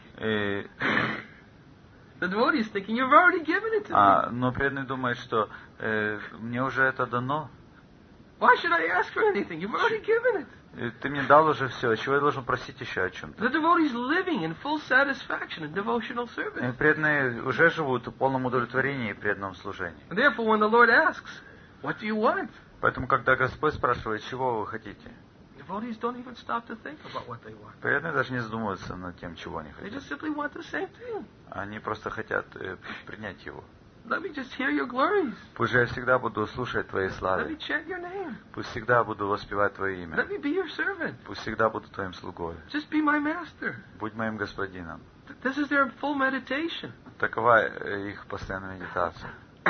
The devotee is thinking, "You've already given it to me." Но преданный думает, что мне уже это дано. Why should I ask for anything? You've already given it. Ты мне дал уже все, чего я должен просить еще о чем-то? The devotees living in full satisfaction in devotional service. Преданные уже живут в полном удовлетворении и преданном служении. And therefore, when the Lord asks, what do you want? Поэтому, когда Господь спрашивает, чего вы хотите, Devotees don't even stop to think about what they want. преданные даже не задумываются над тем, чего они They хотят. just simply want the same thing. Они просто хотят принять Его. Let me just hear your glories. Пусть же я всегда буду слушать Твоей Let me славы. chant your name. Пусть всегда буду воспевать Твое имя. Let me be your servant. Пусть всегда буду Твоим слугой. Just be my master. Будь моим господином. This is their full meditation. Такова их постоянная медитация.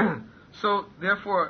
So, therefore,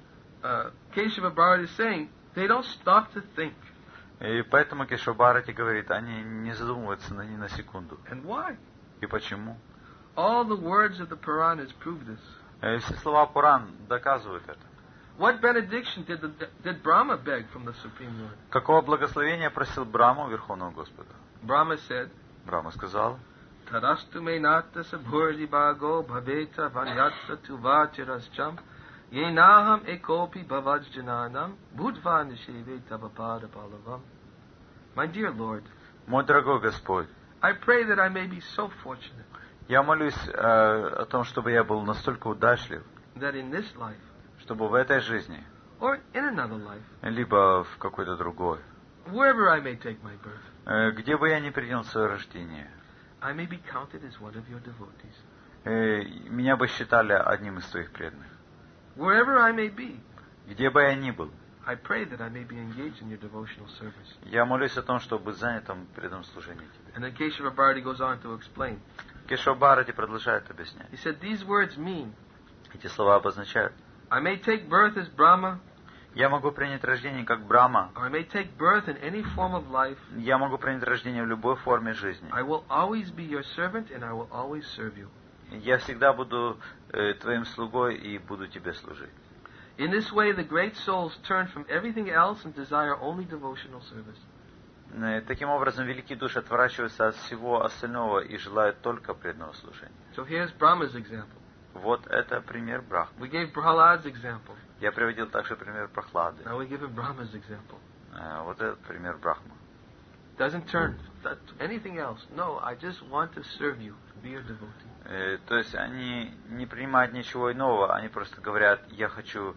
Keshava Bharati is saying, they don't stop to think. И поэтому Кешва-Бхарати говорит, они не задумываются ни на секунду. And why? И почему? All the words of the Puranas prove this. Все слова Пуран доказывают это. What benediction did Brahma beg from the Supreme Lord? Какого благословения просил Брахма Верховного Господа? Brahma said, Брахма сказал, Tarastu me nata sabhurdi bhago bhaveta vanyatra tuvachirascham yenaham ekopi bhavajjananam budva nisheve tavapada palavam. My dear Lord, мой дорогой Господь, I pray that I may be so fortunate я молюсь о том, чтобы я был настолько удачлив, that in this life, чтобы в этой жизни, or in another life, либо в какой-то другой, wherever I may take my birth, где бы я ни принял свое рождение, I may be counted as one of your devotees. Меня бы считали одним из твоих преданных. Wherever I may be, Где бы я ни был, I pray that I may be engaged in your devotional service. я молюсь о том, чтобы быть занятым преданным служением тебе. And then Keshava Bharati goes on to explain. Кешва-Бхарати продолжает объяснять. He said, these words mean, Эти слова обозначают, I may take birth as Brahma, я могу принять рождение как Брахма, or I may take birth in any form of life. я могу принять рождение в любой форме жизни. I will always be your servant and I will always serve you. Я всегда буду твоим слугой и буду тебе служить. In this way, the great souls turn from everything else and desire only devotional service. Таким образом, великие души отворачиваются от всего остального и желают только преданного служения. So here's Brahma's example. Вот это пример Брахмы. We gave Prahalad's example. Я приводил также пример Прохлады. Now we give him Brahma's example. Вот этот пример Брахмы. Doesn't turn to anything else. No, I just want to serve you, be your devotee. То есть они не принимают ничего иного, они просто говорят, я хочу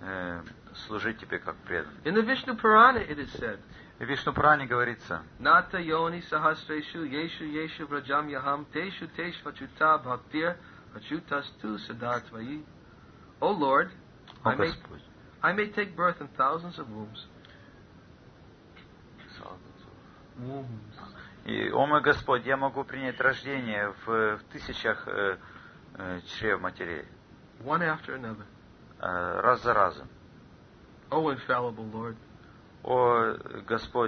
служить тебе как преданный. In the Vishnu Purana it is said, В Вишну-Пуране говорится, Nata yoni sahasreshu yeshu vrajam yaham teshu teshvachuta bhaktir achutastu sadatvayi. O Lord, о Господь, I may take birth in thousands of wombs. И, о мой Господь, я могу принять рождение в тысячах чрев матерей, One after another. раз за разом. O infallible Lord, О Господь,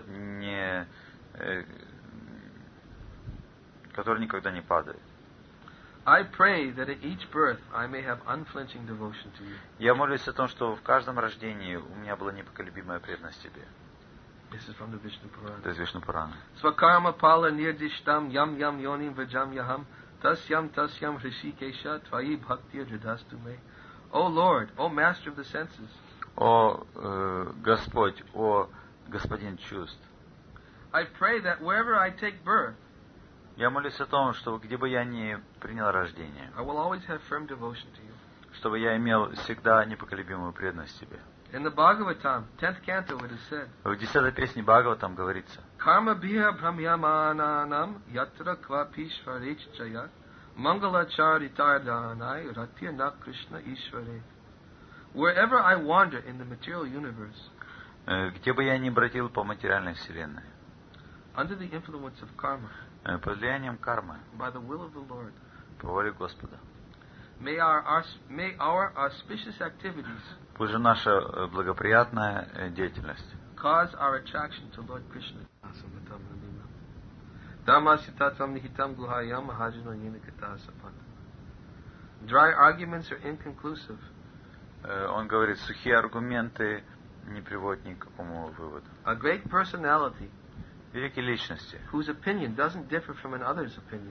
который никогда не падает. I pray that at each birth I may have unflinching devotion to you. Я молюсь о том, что в каждом рождении у меня была непоколебимая преданность тебе. This is from the Vishnu Purana. Это из Вишну-Пурана. Swakarma pala nirdishtam yam yam yonim vajam yaham tasyam hrishikesha tvayi bhaktir jadastu me. O Lord, O Master of the senses, О Господь, о Господин чувств, I pray that wherever I take birth, я молюсь о том, что где бы я ни принял рождение, I will always have firm devotion to you. чтобы я имел всегда непоколебимую преданность тебе. In the Bhagavatam, 10th canto, it is said, В 10-й песне Бхагаватам говорится, Karma biha brahmyamananam yatra kvapishvarech jayat mangala charitardanai ratirna Krishna Ishvare. Wherever I wander in the material universe, где бы я ни бродил по материальной вселенной, under the influence of karma, под влиянием кармы, by the will of the Lord, по воле Господа, may our auspicious activities пусть же наша благоприятная деятельность cause our attraction to Lord Krishna. Dhammasitatam nihitam guhayam mahajano yenikata sapanta. Dry arguments are inconclusive. Он говорит, сухие аргументы не приводят ни к какому выводу. A great personality Великие личности, whose opinion doesn't differ from another's opinion,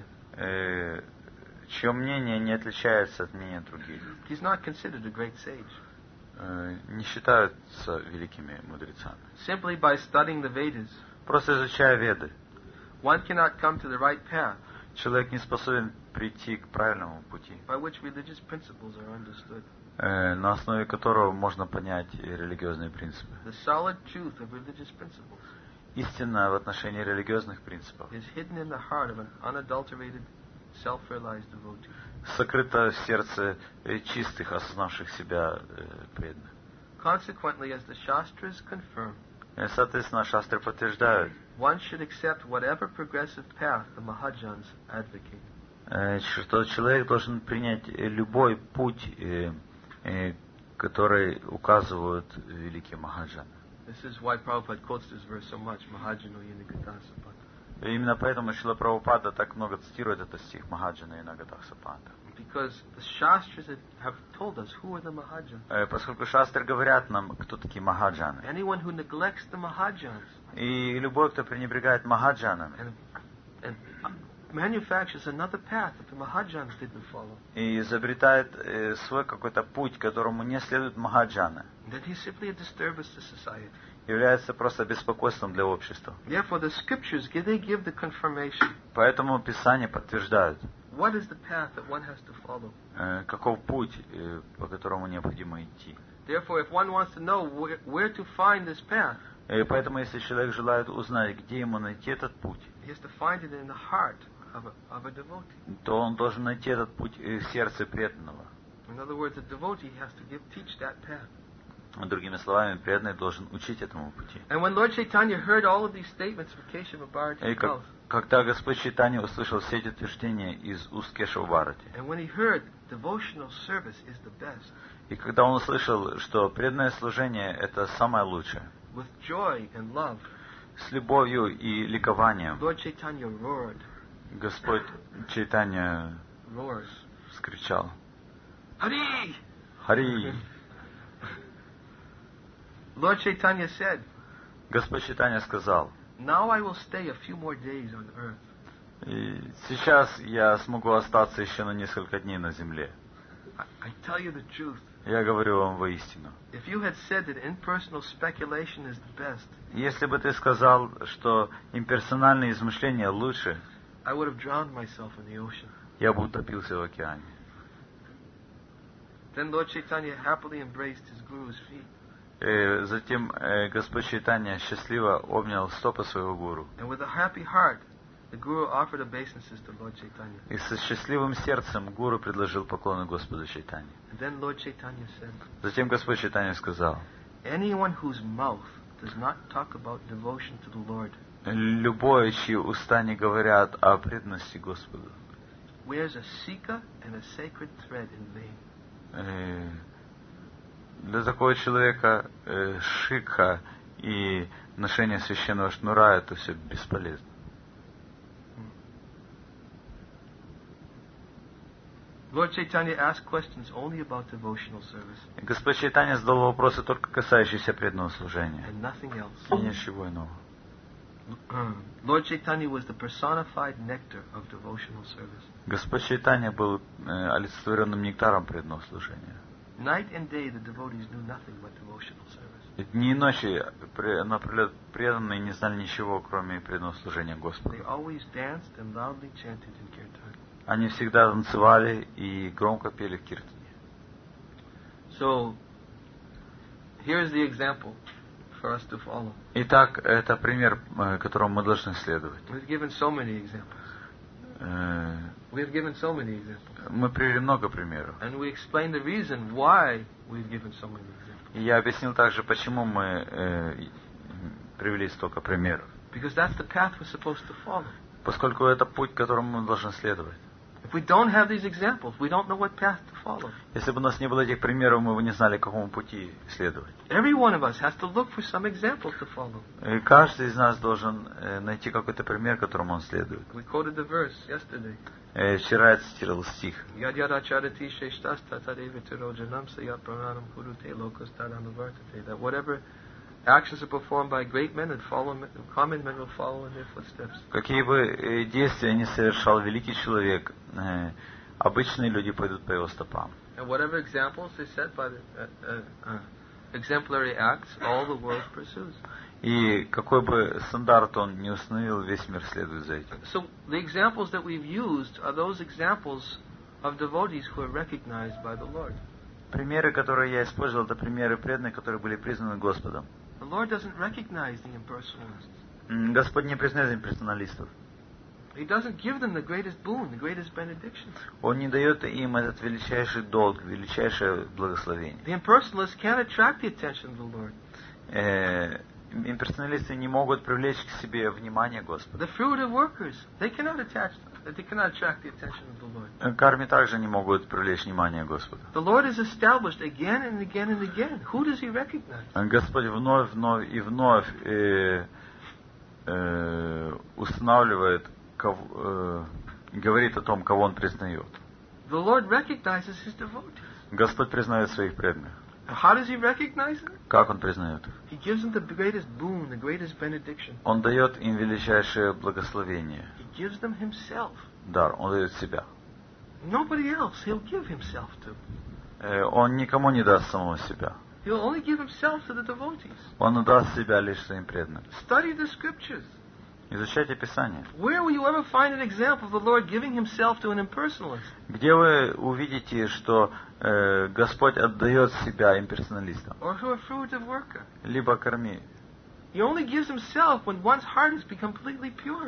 чье мнение не отличается от мнения других, he's not considered a great sage. не считаются великими мудрецами. Simply by studying the Vedas, Просто изучая Веды, one cannot come to the right path человек не способен прийти к правильному пути, by which religious principles are understood. на основе которого можно понять религиозные принципы. The solid truth of religious principles Истина в отношении религиозных принципов is hidden in the heart of an unadulterated, self-realized devotee. сокрыта в сердце чистых, осознавших себя преданных. Consequently, as the Shastras confirm, Соответственно, шастры подтверждают, one should accept whatever progressive path the Mahajans advocate. что человек должен принять любой путь, который указывают великие Махаджаны. This is why Prabhupada quotes this verse so much, Mahajano Yinigadasapata. И именно поэтому Шрила Прабхупада так много цитирует этот стих Махаджана и Нагадасапата. Because the Shastras have told us who are the Mahajans. Поскольку шастры говорят нам, кто такие Махаджаны. Anyone who neglects the Mahajans И любой, кто пренебрегает Махаджанами and manufactures another path that the Mahajans didn't follow, и изобретает свой какой-то путь, которому не следует Махаджаны, then he's simply a disturbance to society. является просто беспокойством для общества. Therefore, the scriptures give the confirmation. Поэтому Писания подтверждают, What is the path that one has to follow? каков путь, по которому необходимо идти. Therefore, if one wants to know where to find this path, И поэтому, если человек желает узнать, где ему найти этот путь, he has to find it in the heart of a devotee. то он должен найти этот путь в сердце преданного. In other words, a devotee has to teach that path. Другими словами, преданный должен учить этому пути. And when Lord Chaitanya heard all of these statements from Keshava Bharati's mouth, когда Господь Чайтанья услышал все эти утверждения из уст Кешава Бхарати, and when he heard devotional service is the best, и когда он услышал, что преданное служение — это самое лучшее, with joy and love, с любовью и ликованием, Lord Chaitanya roared. Господь Чайтанья Roars. вскричал: Hari! Хари! Lord Chaitanya said, Господь Чайтанья сказал: now I will stay a few more days on earth. И сейчас я смогу остаться еще на несколько дней на земле. I tell you the truth. Я говорю вам воистину. If you had said that impersonal speculation is the best, Если бы ты сказал, что имперсональные измышления лучше, I would have drowned myself in the ocean. я бы утопился в океане. Then Lord Chaitanya happily embraced his guru's feet. Затем Господь Чайтанья счастливо обнял стопы своего гуру. And with a happy heart, the guru offered obeisances to Lord Chaitanya. И со счастливым сердцем гуру предложил поклоны Господу Чайтанье. And then Lord Chaitanya said, Затем Господь Чайтанья сказал: anyone whose mouth does not talk about devotion to the Lord любой, чьи уста не говорят о преданности Господу, wears a sika and a sacred thread in vain. Для такого человека шикха и ношение священного шнура — это все бесполезно. Lord Chaitanya asked questions only about devotional service Господь Чайтанья задал вопросы, только касающиеся преданного служения, and nothing else. и ничего иного. Lord Chaitanya was the personified nectar of devotional service. Господь Чайтанья был олицетворенным нектаром преданного служения. Night and day the devotees knew nothing but devotional service. Дни и ночи напролет преданные не знали ничего, кроме преданного служения Господу. They always danced and loudly chanted in kirtan. Они всегда танцевали и громко пели в киртане. So, here's the example for us to follow. Итак, это пример, которому мы должны следовать. We've given so many examples. We've given so many examples. Мы привели много примеров. And we explained the reason why we've given so many examples. И я объяснил также, почему мы привели столько примеров. Because that's the path we're supposed to follow. Поскольку это путь, которому мы должны следовать. If we don't have these examples, we don't know what path to follow. Если бы у нас не было этих примеров, мы бы не знали, какому пути следовать. Every one of us has to look for some examples to follow. И каждый из нас должен найти какой-то пример, которому он следует. We quoted the verse yesterday. Вчера я цитировал стих. Yad yad acharati sheshtasta tadeva tirojanam sayat pranam kurute lokas tadanavartate. That whatever actions are performed by great men and common men will follow in their footsteps. Какие бы действия ни совершал великий человек, Обычные люди пойдут по его стопам. And whatever examples they set by the exemplary acts, all the world pursues. И какой бы стандарт он ни установил, весь мир следует за этим. So the examples that we've used are those examples of devotees who are recognized by the Lord. Примеры, которые я использовал, это примеры преданных, которые были признаны Господом. The Lord doesn't recognize the impersonalists. Господь не признает имперсоналистов. He doesn't give them the greatest boon, the greatest benediction. Он не дает им этот величайший долг, величайшее благословение. The impersonalists can't attract the attention of the Lord. Имперсоналисты не могут привлечь к себе внимание Господа. The fruitive workers, they cannot attract the attention of the Lord. Карми также не могут привлечь внимание Господа. The Lord is established again and again and again. Who does He recognize? Господь вновь и вновь устанавливает, говорит о том, кого Он признает. The Lord recognizes His devotees. Господь признает своих преданных. How does He recognize them? Как Он признает их? He gives them the greatest boon, the greatest benediction. Он дает им величайшее благословение. He gives them Himself. Дар, Он дает себя. Nobody else He'll give Himself to. Он никому не даст самого себя. He'll only give Himself to the devotees. Он даст себя лишь своим преданным. Study the scriptures. Изучайте Писание. Where will you ever find an example of the Lord giving Himself to an impersonalist? Где вы увидите, что Господь отдает себя имперсоналистам? Or to a fruitive worker? Либо корми. He only gives Himself when one's heart has become completely pure.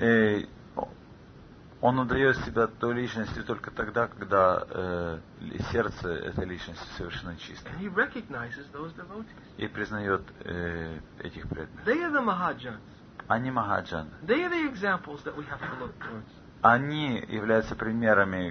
Он отдает себя той личности только тогда, когда сердце этой личности совершенно чисто. And He recognizes those devotees. И признает этих преданных. They are the Mahajans. Они Махаджан. They are the examples that we have to look towards. Они являются примерами,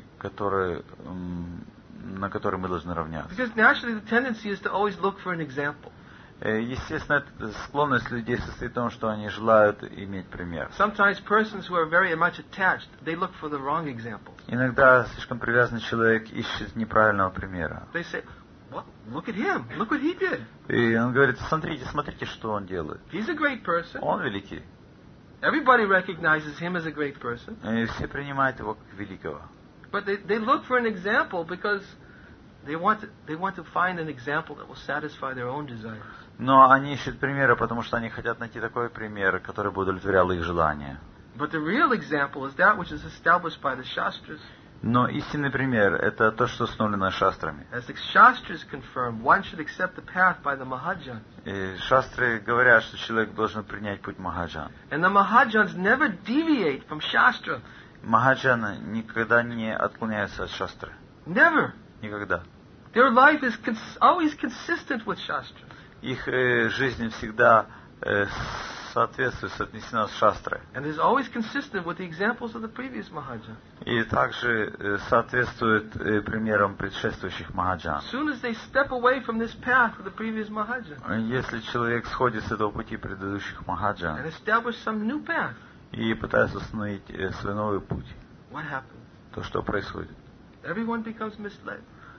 на которые мы должны равняться. Because naturally the tendency is to always look for an example. Естественно, склонность людей состоит в том, что они желают иметь пример. Sometimes persons who are very much attached, they look for the wrong examples. Иногда слишком привязанный человек ищет неправильного примера. They say, "Well, look at him. Look what he did. И он говорит: смотрите, что он делает. He's a great person. Он великий. Everybody recognizes him as a great person." И все принимают его как великого. But they look for an example because they want to find an example that will satisfy their own desires. Но они ищут примеры, потому что они хотят найти такой пример, который бы удовлетворял их желания. But the real example is that which is established by the Shastras. Но истинный пример – это то, что установлено шастрами. As the Shastras confirm, one should accept the path by the Mahajans. И шастры говорят, что человек должен принять путь Махаджан. And the Mahajans never deviate from Shastra. Махаджаны никогда не отклоняются от шастры. Never. Никогда. Their life is always consistent with Shastra. Их жизнь всегда соответствует, соотнесена с шастрой. And is always consistent with the examples of the previous Mahajans. И также соответствует примерам предшествующих Махаджан. As soon as they step away from this path of the previous Mahajans Если человек сходит с этого пути предыдущих and Махаджан establish some new path, и пытается установить свой новый путь, what happens? то что происходит? Everyone becomes misled.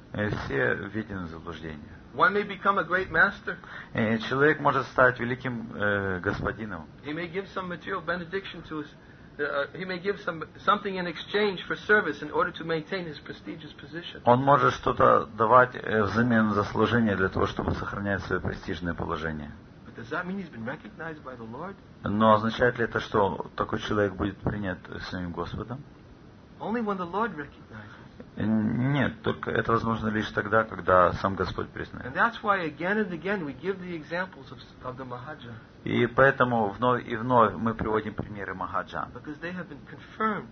Все введены в заблуждение. One may become a great master. Человек может стать великим господином. He may give some material benediction to us. He may give something in exchange for service in order to maintain his prestigious position. Он может что-то давать взамен за служение для того, чтобы сохранять свое престижное положение. But does that mean he's been recognized by the Lord? Но означает ли это, что такой человек будет принят самим Господом? Only when the Lord recognizes. Нет, только это возможно лишь тогда, когда сам Господь признает. And that's why again and again we give the examples of the Mahajans. И поэтому вновь и вновь мы приводим примеры Махаджан. Because they have been confirmed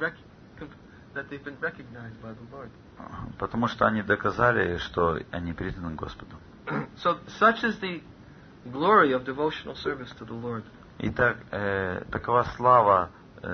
that they've been recognized by the Lord. Потому что они доказали, что они признаны Господом. So such is the glory of devotional service to the Lord. Итак, такова слава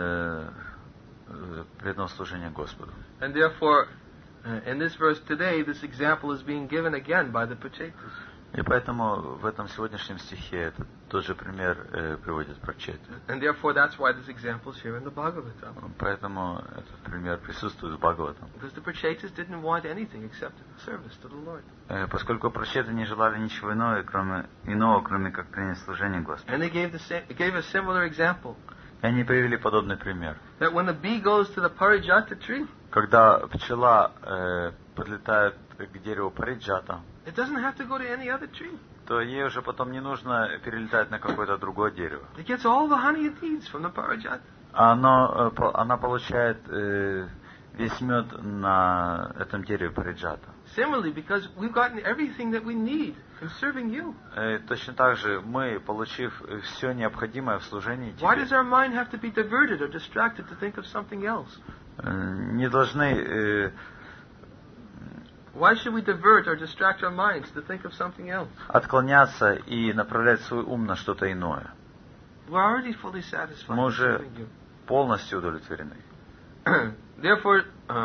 преданного служения Господу. And therefore, in this verse today, this example is being given again by the Prachetas. И поэтому в этом сегодняшнем стихе тот же пример приводит Прачеты. And therefore, that's why this example is here in the Bhagavatam. Поэтому этот пример присутствует в Бхагаватам. Because the Prachetas didn't want anything except service to the Lord. Поскольку Прачеты не желали ничего иного, кроме как принять служение Господу. And they gave a similar example. И они привели подобный пример. That when the bee goes to the parijata tree, Когда пчела подлетает к дереву париджата, it doesn't have to go to any other tree. то ей уже потом не нужно перелетать на какое-то другое дерево. It gets all the honey it needs from the parijata. Она получает весь мед на этом дереве париджата. Similarly, because we've gotten everything that we need in serving you. Точно так же мы, получив все необходимое в служении Why does тебе, our mind have to be diverted or distracted to think of something else? не должны Why should we divert or distract our minds to think of something else? отклоняться и направлять свой ум на что-то иное. We're already fully satisfied Мы in уже serving you. полностью удовлетворены. Therefore,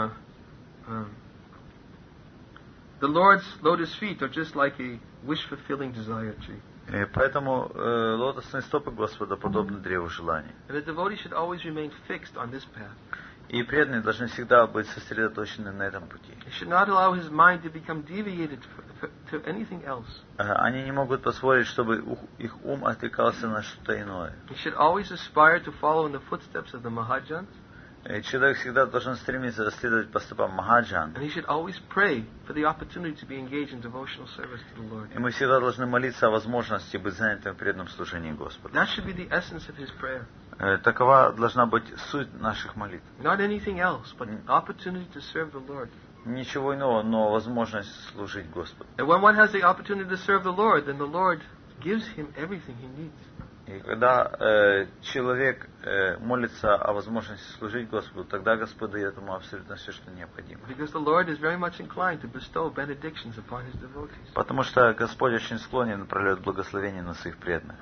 the Lord's lotus feet are just like a wish-fulfilling desire tree. Поэтому лотосные стопы Господа подобны древу желаний. And the devotee should always remain fixed on this path. И преданные должны всегда быть сосредоточены на этом пути. He should not allow his mind to become deviated to anything else. Они не могут позволить, чтобы их ум отвлекался на что-то иное. He should always aspire to follow in the footsteps of the Mahajans. Человек всегда должен стремиться следовать по стопам Махаджан. And he should always pray for the opportunity to be engaged in devotional service to the Lord. И мы всегда должны молиться о возможности быть занятым в преданном служении Господу. That should be the essence of his prayer. Такова должна быть суть наших молитв. Not anything else, but an opportunity to serve the Lord. Ничего иного, но возможность служить Господу. And when one has the opportunity to serve the Lord, then the Lord gives him everything he needs. И когда человек молится о возможности служить Господу, тогда Господь дает ему абсолютно все, что необходимо. Because the Lord is very much inclined to bestow benedictions upon his devotees. Потому что Господь очень склонен направлять благословение на своих преданных.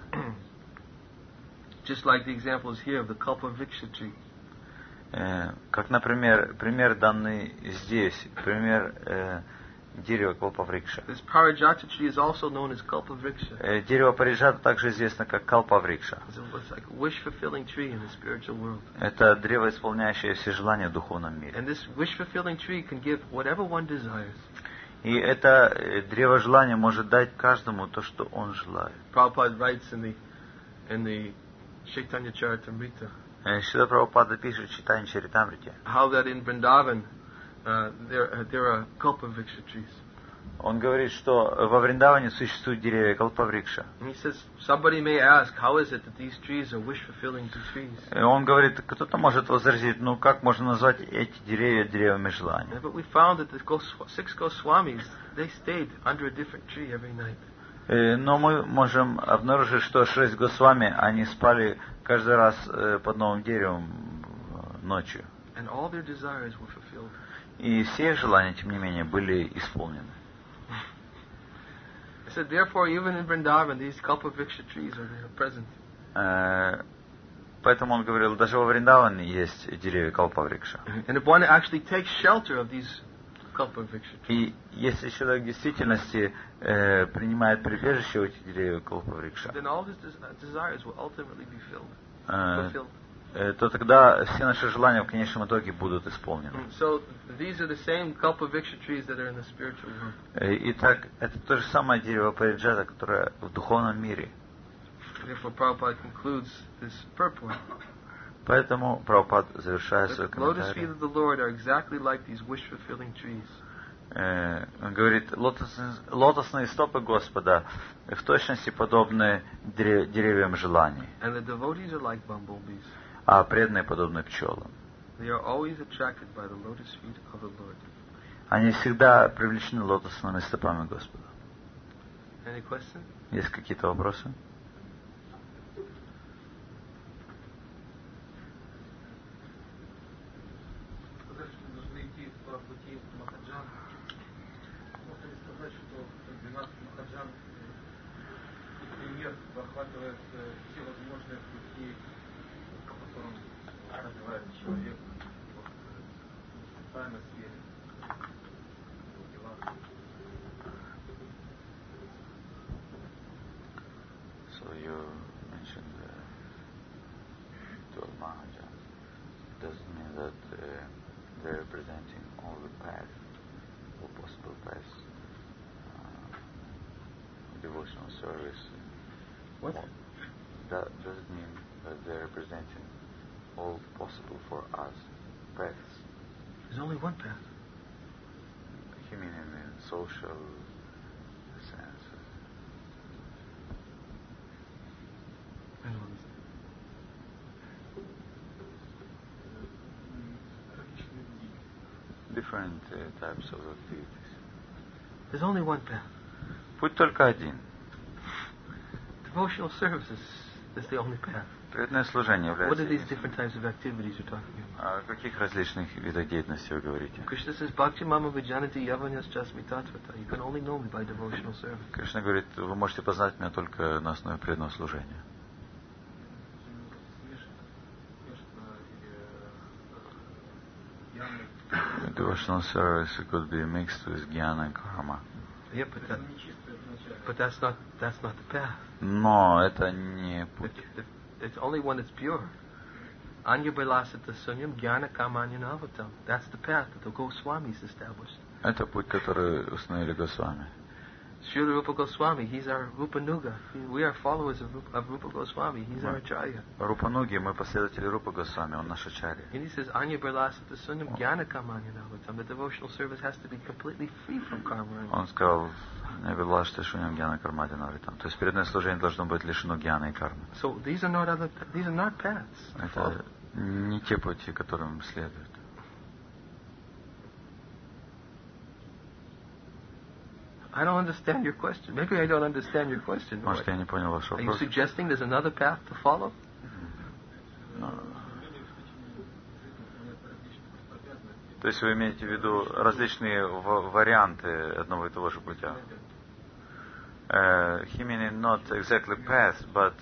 Just like the example is here of the Kalpavriksha tree. Как, например, пример данный здесь, пример дерева Калпаврикша. This Parijata tree is also known as Kalpavriksha. Дерево Париджата также известно как Калпаврикша. It's like a wish-fulfilling tree in the spiritual world. Это древо, исполняющее все желания в духовном мире. And this wish-fulfilling tree can give whatever one desires. И это древо желания может дать каждому то, что он желает. Prabhupada writes in the Chaitanya Charitamrita Шрила Прабхупада пишет в Чайтанья Чаритамрите, how that in Vrindavan there are Kalpavriksha trees. Он говорит, что во Вриндаване существуют деревья Калпаврикша. And he says, somebody may ask, how is it that these trees are wish-fulfilling trees? И он говорит, кто-то может возразить, ну как можно назвать эти деревья деревьями желания? But we found that the 6 Goswamis, they stayed under a different tree every night. Но мы можем обнаружить, что 6 Госвами, они спали каждый раз под новым деревом ночью. And all their desires were fulfilled. И все их желания, тем не менее, были исполнены. I said, therefore, even in Vrindavan, these Kalpavriksha trees are there present. Поэтому он говорил, даже во Вриндаване есть деревья Калпаврикша. And if one actually takes shelter of these Kalpavriksha trees, И если человек в действительности принимает прибежище у этих деревьев Калпаврикша, then all his desires will ultimately be fulfilled. То тогда все наши желания в конечном итоге будут исполнены. So these are the same Kalpavriksha trees that are in the spiritual world. Итак, это то же самое дерево Париджата, которое в духовном мире. Therefore, Prabhupada concludes this purport. Поэтому Прабхупад, завершая свой The lotus feet комментарий, of the Lord are exactly like these wish-fulfilling trees. он говорит, лотосные стопы Господа в точности подобны деревьям желаний, And the devotees are like bumblebees. а преданные подобны пчелам. They are always attracted by the lotus feet of the Lord. Они всегда привлечены лотосными стопами Господа. Any questions? Есть какие-то вопросы? Охватывает все возможные пути, по которым развивается человек в социальной сфере, в делах. So you mentioned 12 Mahajans. Does it mean that they're representing all the paths, all possible paths, devotional service? What? Does it mean that they're representing all possible for us paths There's only one path. You mean in social sense? I don't understand. Different types of activities. There's only one path. Путь только один. Devotional service is the only path. Преданное служение What are является these единственным. different types of activities you're talking about? О каких различных видах деятельности вы говорите? Krishna says, Bhakti mama vijanati yavanyas jasmi tatvata. You can only know me by devotional service. Кришна говорит, вы можете познать меня только на основе преданного служения. Devotional service could be mixed with jnana and karma. Yeah, but that's not the path. Но это не путь. It's only when it's pure. Anya Vilasita Sunyam Jnana Kamanyanavatam. That's the path that the Goswamis established. Это путь, который установили Госвами. Srila Rupa Goswami, he's our Rupanuga. We are followers of Rupa Goswami. He's our Acharya. Рупануги, мы последователи Рупа Госвами, он наш Ачарья. And he says, Anya Vilasita Sunyam Jnana Kamanyanavatam. The devotional service has to be completely free from karma. Он сказал, не вилаште шуням гьяна кармадинавитам. То есть преданное служение должно быть лишено гьяна и кармы. So these are not paths. Это не те пути, которым следует. I don't understand your question. Maybe I don't understand your question. Может, я не понял ваш Are you вопрос? suggesting there's another path to follow? То есть вы имеете в виду различные варианты одного и того же путя? He meaning not exactly path, but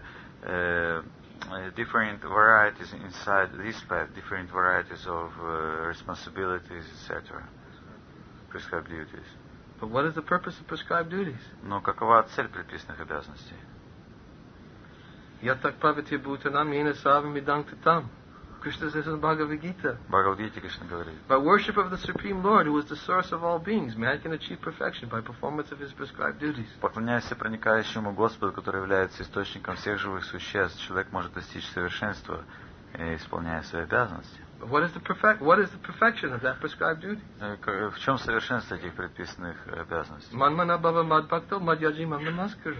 different varieties inside this path, different varieties of responsibilities, etc. Prescribed duties. But what is the purpose of prescribed duties? Но какова цель предписанных обязанностей? Yatak pavati bhutanam yena savamidang tatam. Krishna says in Bhagavad Gita. Бхагавад-гите Кришна говорит. By worship of the Supreme Lord, who is the source of all beings, man can achieve perfection by performance of his prescribed duties. Поклоняясь проникающему Господу, который является источником всех живых существ, человек может достичь совершенства, исполняя свои обязанности. But what is the perfection of that prescribed duty? В чем совершенство этих предписанных обязанностей? Manmana bhava madbhakto madhyaji mam namaskaru.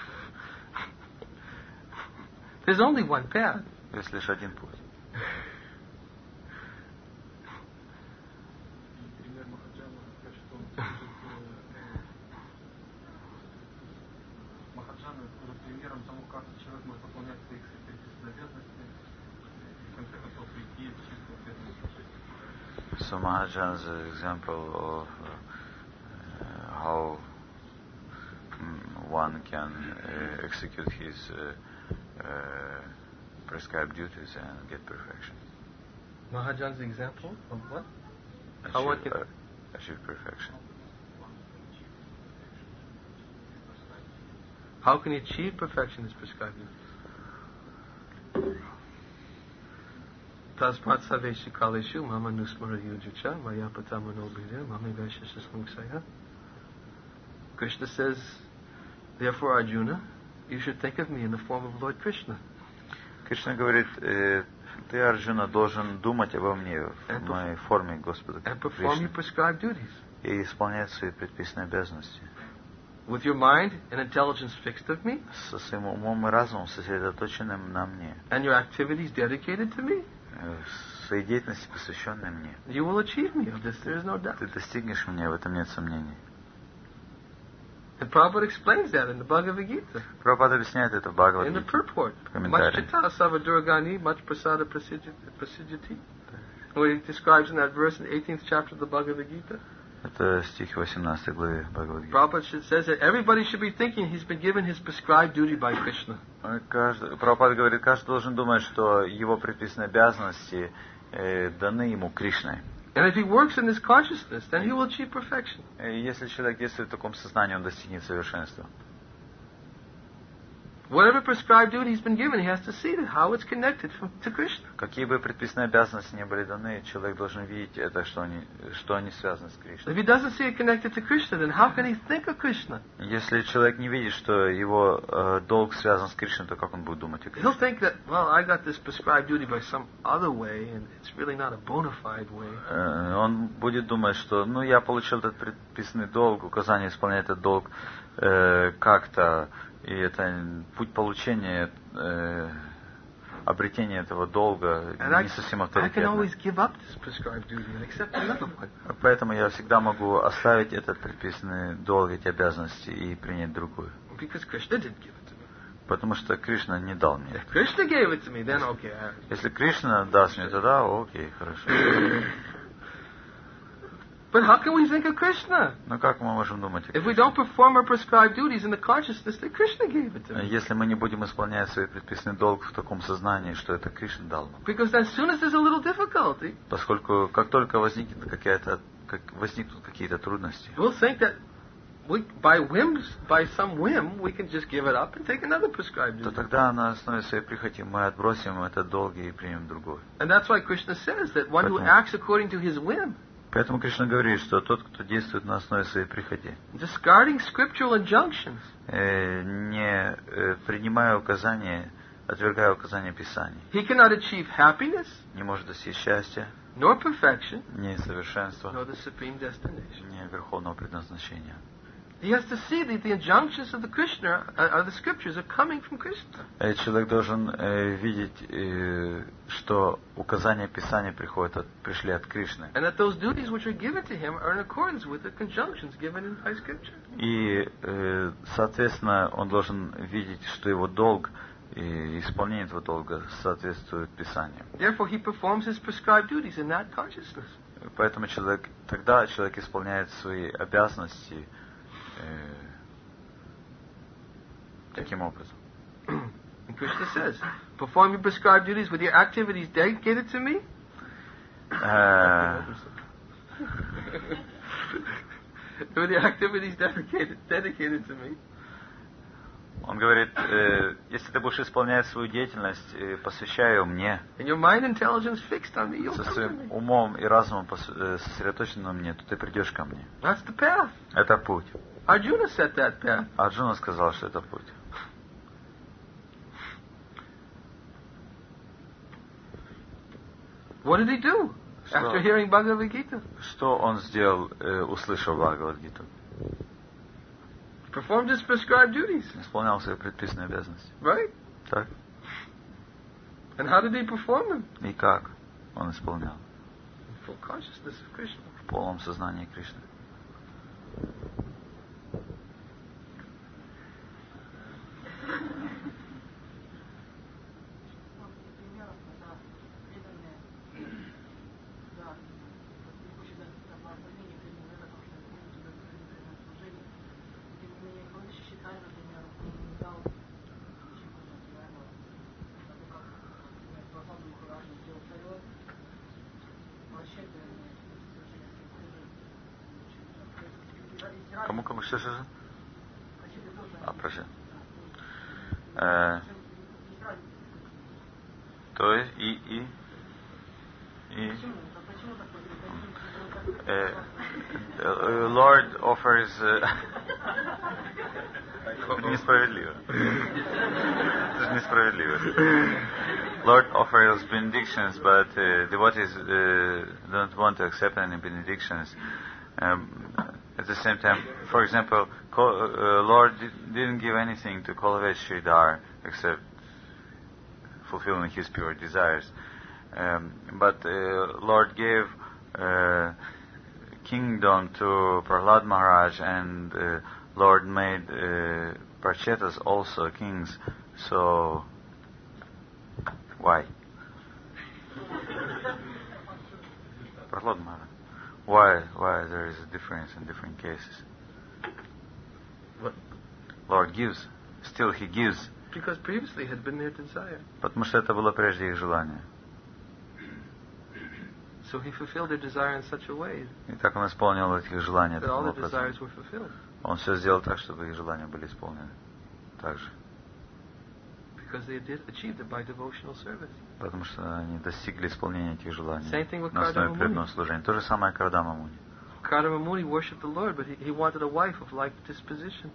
There's only one path. Есть лишь один путь. So Mahajan's example of how one can execute his prescribed duties and get perfection. Mahajan's example of what? Achieve perfection. How can he achieve perfection as prescribed duties? Tasmat saveshi kaleshu mama nusmara yujucha maya patamano bhidya mama veshasya samksaya. Krishna says, therefore Arjuna, you should think of me in the form of Lord Krishna. Кришна говорит, ты, Арджуна, должен думать обо мне в моей форме Господа Кришны и исполнять свои предписанные обязанности. With your mind and intelligence fixed of me, со своим умом и разумом, сосредоточенным на мне, and your activities dedicated to me, своей деятельности, посвященной мне, you will achieve me of this, there is no doubt. Ты достигнешь меня, в этом нет сомнений. And Prabhupada explains that in the Bhagavad Gita. Prabhupada объясняет это в Bhagavad Gita. In the purport. В комментарии. Machchita savadurgani mach prasada prasijati. What he describes in that verse in the 18th chapter of the Bhagavad Gita. Это стих 18 главе Bhagavad Gita. Prabhupada says that everybody should be thinking he's been given his prescribed duty by Krishna. Прабхупада говорит, каждый должен думать, что его предписанные обязанности даны ему Кришной. And if he works in this consciousness, then he will achieve perfection. Если человек действует в таком сознании, он достигнет совершенства. Whatever prescribed duty he's been given, he has to see that how it's connected to Krishna. Какие бы предписанные обязанности не были даны, человек должен видеть это, что они связаны с Кришной. If he doesn't see it connected to Krishna, then how can he think of Krishna? Если человек не видит, что его долг связан с Кришной, то как он будет думать о Кришне? He'll think that, well, I got this prescribed duty by some other way, and it's really not a bona fide way. Он будет думать, что, я получил этот предписанный долг, указание исполнять этот долг как-то, и это путь получения, обретения этого долга не совсем авторитетный. Поэтому я всегда могу оставить этот предписанный долг, эти обязанности и принять другую. Потому что Кришна не дал мне. Если Кришна даст мне, тогда окей, хорошо. But how can we think of Krishna? Но как мы можем думать о Кришне? If we don't perform our prescribed duties in the consciousness that Krishna gave it to us. Если мы не будем исполнять свой предписанный долг в таком сознании, что это Кришна дал нам. Because as soon as there's a little difficulty, поскольку как только возникнут какие-то трудности, we'll think that by some whim, we can just give it up and take another prescribed duty. То тогда на основе своей прихоти мы отбросим этот долг и примем другой. And that's why Krishna says that one who acts according to his whim. Поэтому Кришна говорит, что тот, кто действует на основе своей прихоти, discarding scriptural injunctions, не принимая указания, отвергая указания Писаний, he cannot achieve happiness, не может достичь счастья, nor perfection, ни совершенства, nor the supreme destination. ни верховного предназначения. He has to see that the injunctions of the Krishna, of the scriptures, are coming from Krishna. Человек должен видеть, что указания Писания пришли от Кришны. And that those duties which are given to him are in accordance with the conjunctions given by Scripture. И, соответственно, он должен видеть, что его долг и исполнение этого долга соответствует Писанию. Therefore, he performs his prescribed duties in that consciousness. Поэтому тогда человек исполняет свои обязанности таким образом. And Krishna says, perform your prescribed duties with your activities dedicated to me. With your activities dedicated to me. Он говорит, если ты будешь исполнять свою деятельность, посвящая ее мне, and your mind intelligence fixed on me, you'll со come to своим me. умом и разумом сосредоточен на мне, то ты придешь ко мне. That's the path. Это путь. Arjuna set that path. Арджуна сказал, что это путь. What did he do after hearing Bhagavad Gita? Что он сделал, услышав Бхагавад-гиту? Performed his prescribed duties. Исполнял свои предписанные обязанности. Right? Так? And how did he perform them? И как он исполнял? In full consciousness of Krishna. В полном сознании Кришны. Кому что? Прошу. То есть Lord offers несправедливо. Это же несправедливо. Lord offers benedictions, but devotees don't want to accept any benedictions. At the same time, for example, Lord didn't give anything to cultivate Sridhar except fulfilling his pure desires. But Lord gave kingdom to Prahlad Maharaj, and Lord made Parchetas also kings. So, why? Prahlad Maharaj. Why there is a difference in different cases? What? Lord gives. Still He gives. Because previously had been their desire. Потому что это было прежде их желание. So He fulfilled their desire in such a way И так Он исполнил их желания that all таким their образом. desires were fulfilled. Он все сделал так, чтобы их желания были исполнены. Так же. Because they did achieved it by devotional service. Потому что они достигли исполнения этих желаний Same thing with на основе Kardama преданного Muni. служения. То же самое Кардама Муни. Kardama Muni worshipped the Lord, but he wanted a wife of like disposition.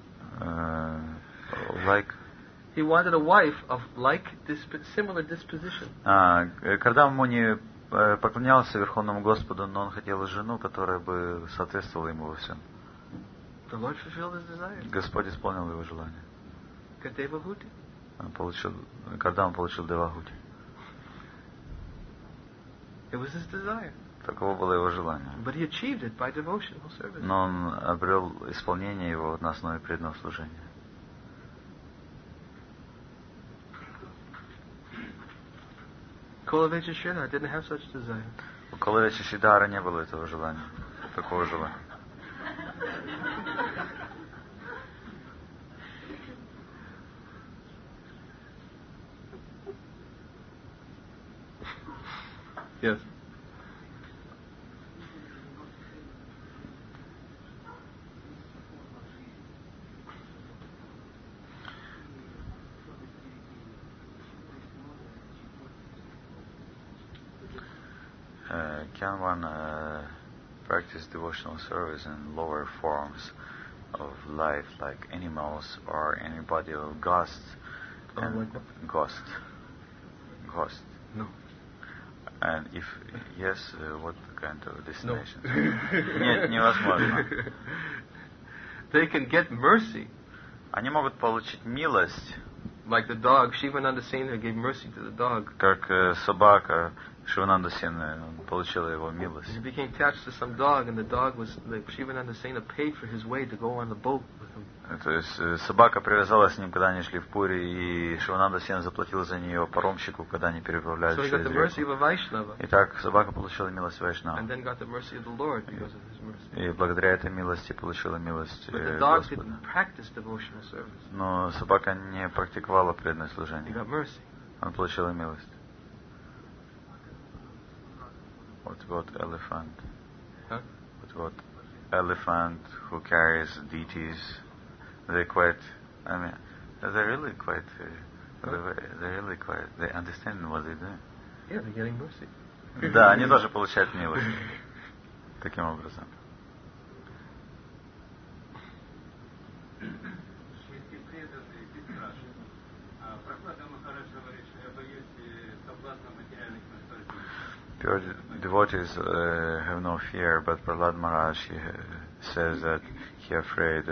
He wanted a wife of similar disposition. Кардама Муни поклонялся Верховному Господу, но он хотел жену, которая бы соответствовала ему во всем. The Lord fulfilled his desire. Господь исполнил его желание. Kadevahuti. Кардама получил Девахути. It was his desire. Таково было его желание. But he achieved it by devotional service. Но он обрел исполнение его на основе преданного служения. Kulavecha Sridhar didn't have such desire. У Кулавеча Шридхара не было этого желания, такого желания. Yes. Can one practice devotional service in lower forms of life, like animals or anybody of ghosts? Ghost. No. And if yes, what kind of destination? No. Нет, невозможно. They can get mercy. Они могут получить милость. Like the dog, Shivananda Sena gave mercy to the dog. Как собака Шивананда Сена получила его милость. He became attached to some dog, and the dog was Shivananda Sena paid for his way to go on the boat with him. То есть собака привязалась с ним, когда они шли в Пури, и Шивананда Сена заплатил за нее паромщику, когда они переправлялись So he got the mercy of a Vaishnava. Итак, собака получила милость Вайшнава. And then got the mercy of the Lord because of his mercy. И благодаря этой милости получила милость But the dog Господа. didn't practice devotional service. Но собака не практиковала преданное He служение. got mercy. Она получила милость. What about elephant? Huh? What about elephant who carries deities? They're quite. I mean, they're really quite. They understand what they do. Yeah, they're getting mercy. Да, они тоже получают милость. Таким образом. Pure devotees have no fear, but Prahlad Maharaj says that he afraid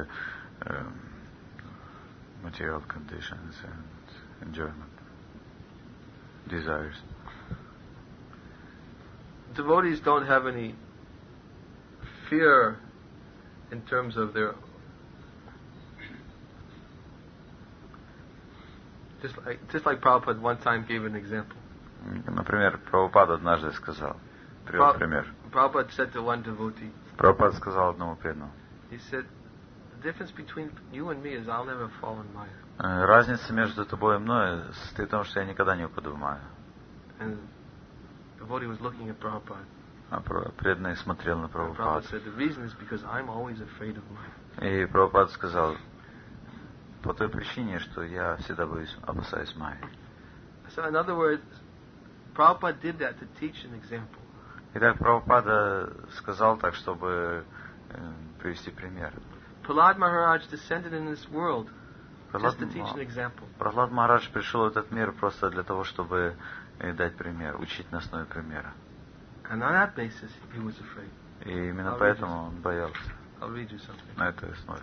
material conditions and enjoyment, desires. Devotees don't have any fear in terms of their. Just like Prabhupada one time gave an example. Например, Прабхупада однажды сказал, привел пример. Prabhupada said to one devotee. Прабхупада сказал одному преданному. He said, "The difference between you and me is I'll never fall in Maya." Разница между тобой и мной состоит в том, что я никогда не упаду в Майю. And the devotee was looking at Prabhupada. А преданный смотрел на Прабхупаду. Prabhupada said, "The reason is because I'm always afraid of Maya." И Прабхупада сказал, по той причине, что я всегда опасаюсь Майи. So in other words, Prabhupada did that to teach an example. Итак, Прабхупада сказал так, чтобы привести пример. Prahlad Maharaj descended in this world just to teach an example. Прахлад Махарадж пришел в этот мир просто для того, чтобы дать пример, учить на основе примера. And on that basis, he was afraid. И именно поэтому он боялся. I'll read you something. На этой основе.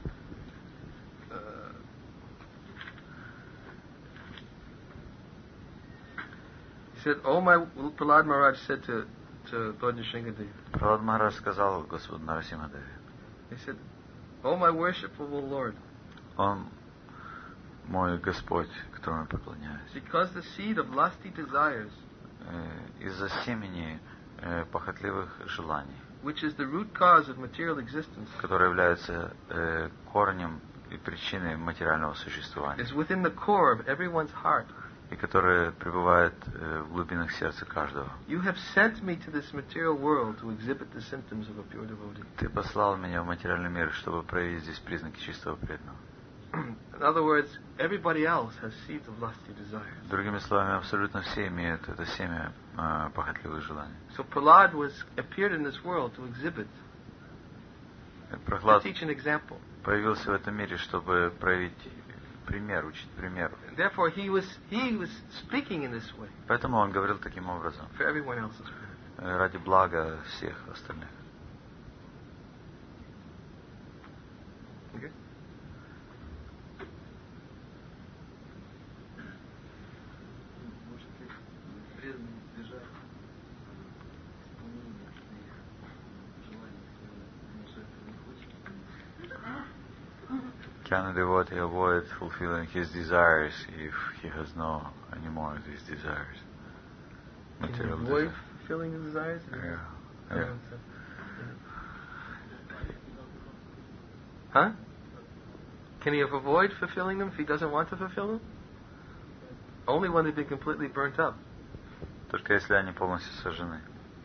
He said, Prahlad Maharaj said to Lord Nrsingadev. Прахлад Махарадж сказал Господу Нарасимхадеве. He said, "Oh my worshipful Lord." Он мой Господь, которому я поклоняюсь. Because the seed of lusty desires, из-за семени похотливых желаний, which is the root cause of material existence, которое является корнем и причиной материального существования, is within the core of everyone's heart. И которое пребывает в глубинах сердца каждого. You have sent me to this material world to exhibit the symptoms of a pure devotee. Ты послал меня в материальный мир, чтобы проявить здесь признаки чистого преданного. In other words, everybody else has seeds of lusty desires. Другими словами, абсолютно все имеют это семя похотливых желаний. So Prahlad appeared in this world to exhibit, to Прохлад teach an example. появился в этом мире, чтобы проявить пример, учить примеру. And therefore, he was speaking in this way Поэтому он говорил таким образом, for everyone else's benefit. ради блага всех остальных. Okay? Can a devotee avoid fulfilling his desires if he has no anymore of these desires? Material Can you avoid desires. fulfilling his desires? Yeah. Yeah. Huh? Can he avoid fulfilling them if he doesn't want to fulfill them? Only when they've been completely burnt up. Только если они полностью сожжены.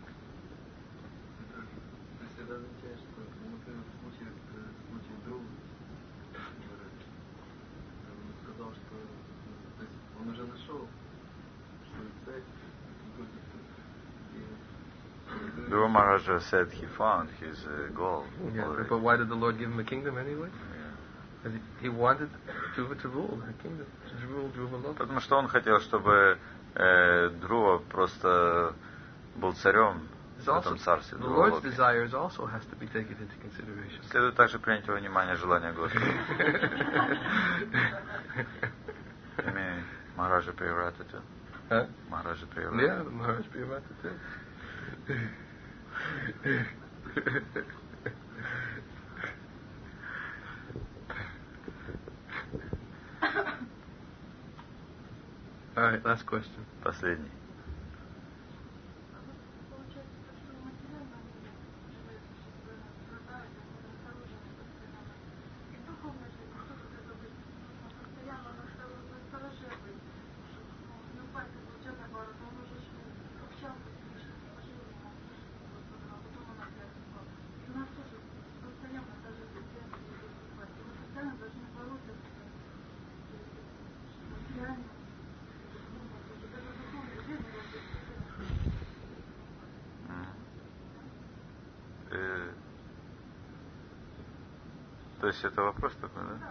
Dhruva Maharaja said he found his goal already. But why did the Lord give him a kingdom anyway? Yeah. He wanted Dhruva to rule a kingdom, to rule Dhruva Loka. Потому что он хотел, чтобы Dhruva просто был царем в этом царстве. The Lord's desires also has to be taken into consideration. Следует также принять во внимание желание Господа. May Maharaja Priyavrata too. Huh? Maharaja Priyavrata. Yeah, Maharaj Priyavrata too. All right, last question. Последний. То есть это вопрос такой, да?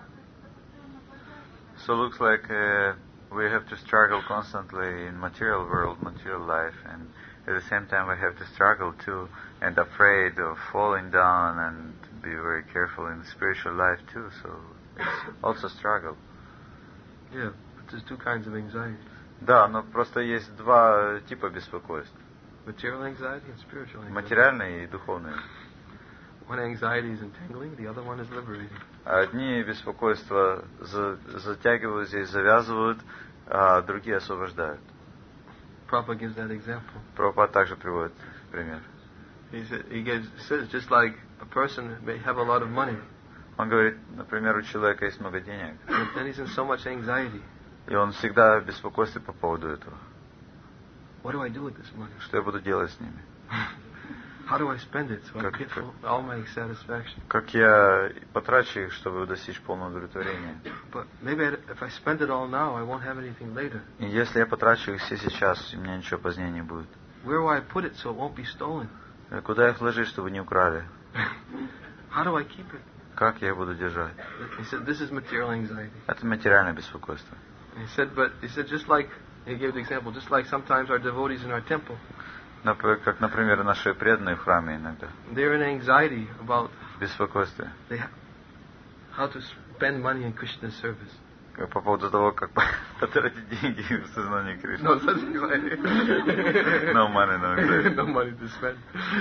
So it looks like we have to struggle constantly in material world, material life, and at the same time we have to struggle too, and afraid of falling down, and be very careful in the spiritual life too. So it's also struggle. Yeah, but there's two kinds of anxiety. Да, но просто есть два типа беспокойств. Material anxiety and spiritual anxiety. Материальные и духовные. One anxiety is entangling, the other one is liberating. Одни беспокойства затягивают здесь, завязывают, а другие освобождают. Prabhupada gives that example. Прабхупада также приводит пример. He says just like a person may have a lot of money. Он говорит, например, у человека есть много денег. And then he's in so much anxiety. И он всегда в беспокойстве по поводу этого. What do I do with this money? Что я буду делать с ними? How do I spend it so I get all my satisfaction? Как я потрачу их, чтобы достичь полного удовлетворения? But maybe if I spend it all now, I won't have anything later. И если я потрачу их все сейчас, у меня ничего позднее не будет. Where will I put it so it won't be stolen? Куда их вложить, чтобы не украли? How do I keep it? Как я их буду держать? He said this is material anxiety. Это материальное беспокойство. He said just like he gave the example, just like sometimes our devotees in our temple. Как, например, наши преданные в храме иногда. They're in anxiety about Беспокойство. How to spend money in Krishna's service. По поводу того, как потратить деньги в сознании Кришны. No such anxiety. No money, no anxiety. No money to spend.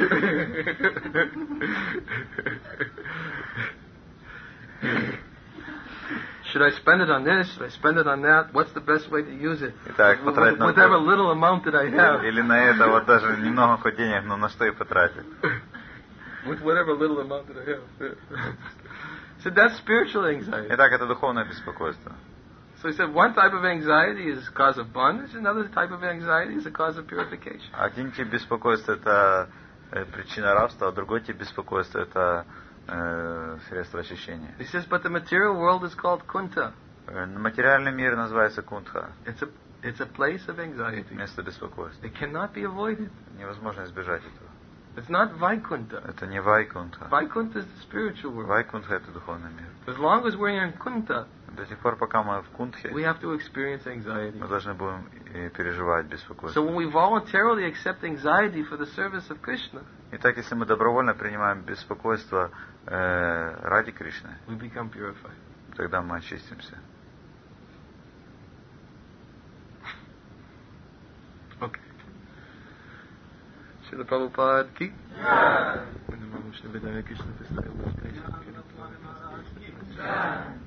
Should I spend it on this? Should I spend it on that? What's the best way to use it? Итак, потратить на whatever little amount that I have. Или на это вот даже немного хоть денег, но на что и потратить. With whatever little amount that I have. So that's spiritual anxiety. Итак, это духовное беспокойство. So he said one type of anxiety is a cause of bondage, another type of anxiety is a cause of purification. Один тип беспокойства это причина рабства, а другой тип беспокойства это средство очищения. He says, but the material world is called kunta. Материальный мир называется кунтха. It's a place of anxiety. Место беспокойства. It cannot be avoided. Невозможно избежать этого. It's not Vaikunta. Это не Вайкунтха. Vaikunta is the spiritual world. Вайкунтха это духовный мир. As long as we're in Kunta, До тех пор, пока мы в кунтхе, we have to experience anxiety. мы должны будем переживать беспокойство. So when we voluntarily accept anxiety for the service of Krishna, Итак, если мы добровольно принимаем беспокойство ради Кришны, we become purified. тогда мы очистимся. Okay. Srila Prabhupada ki? Yeah.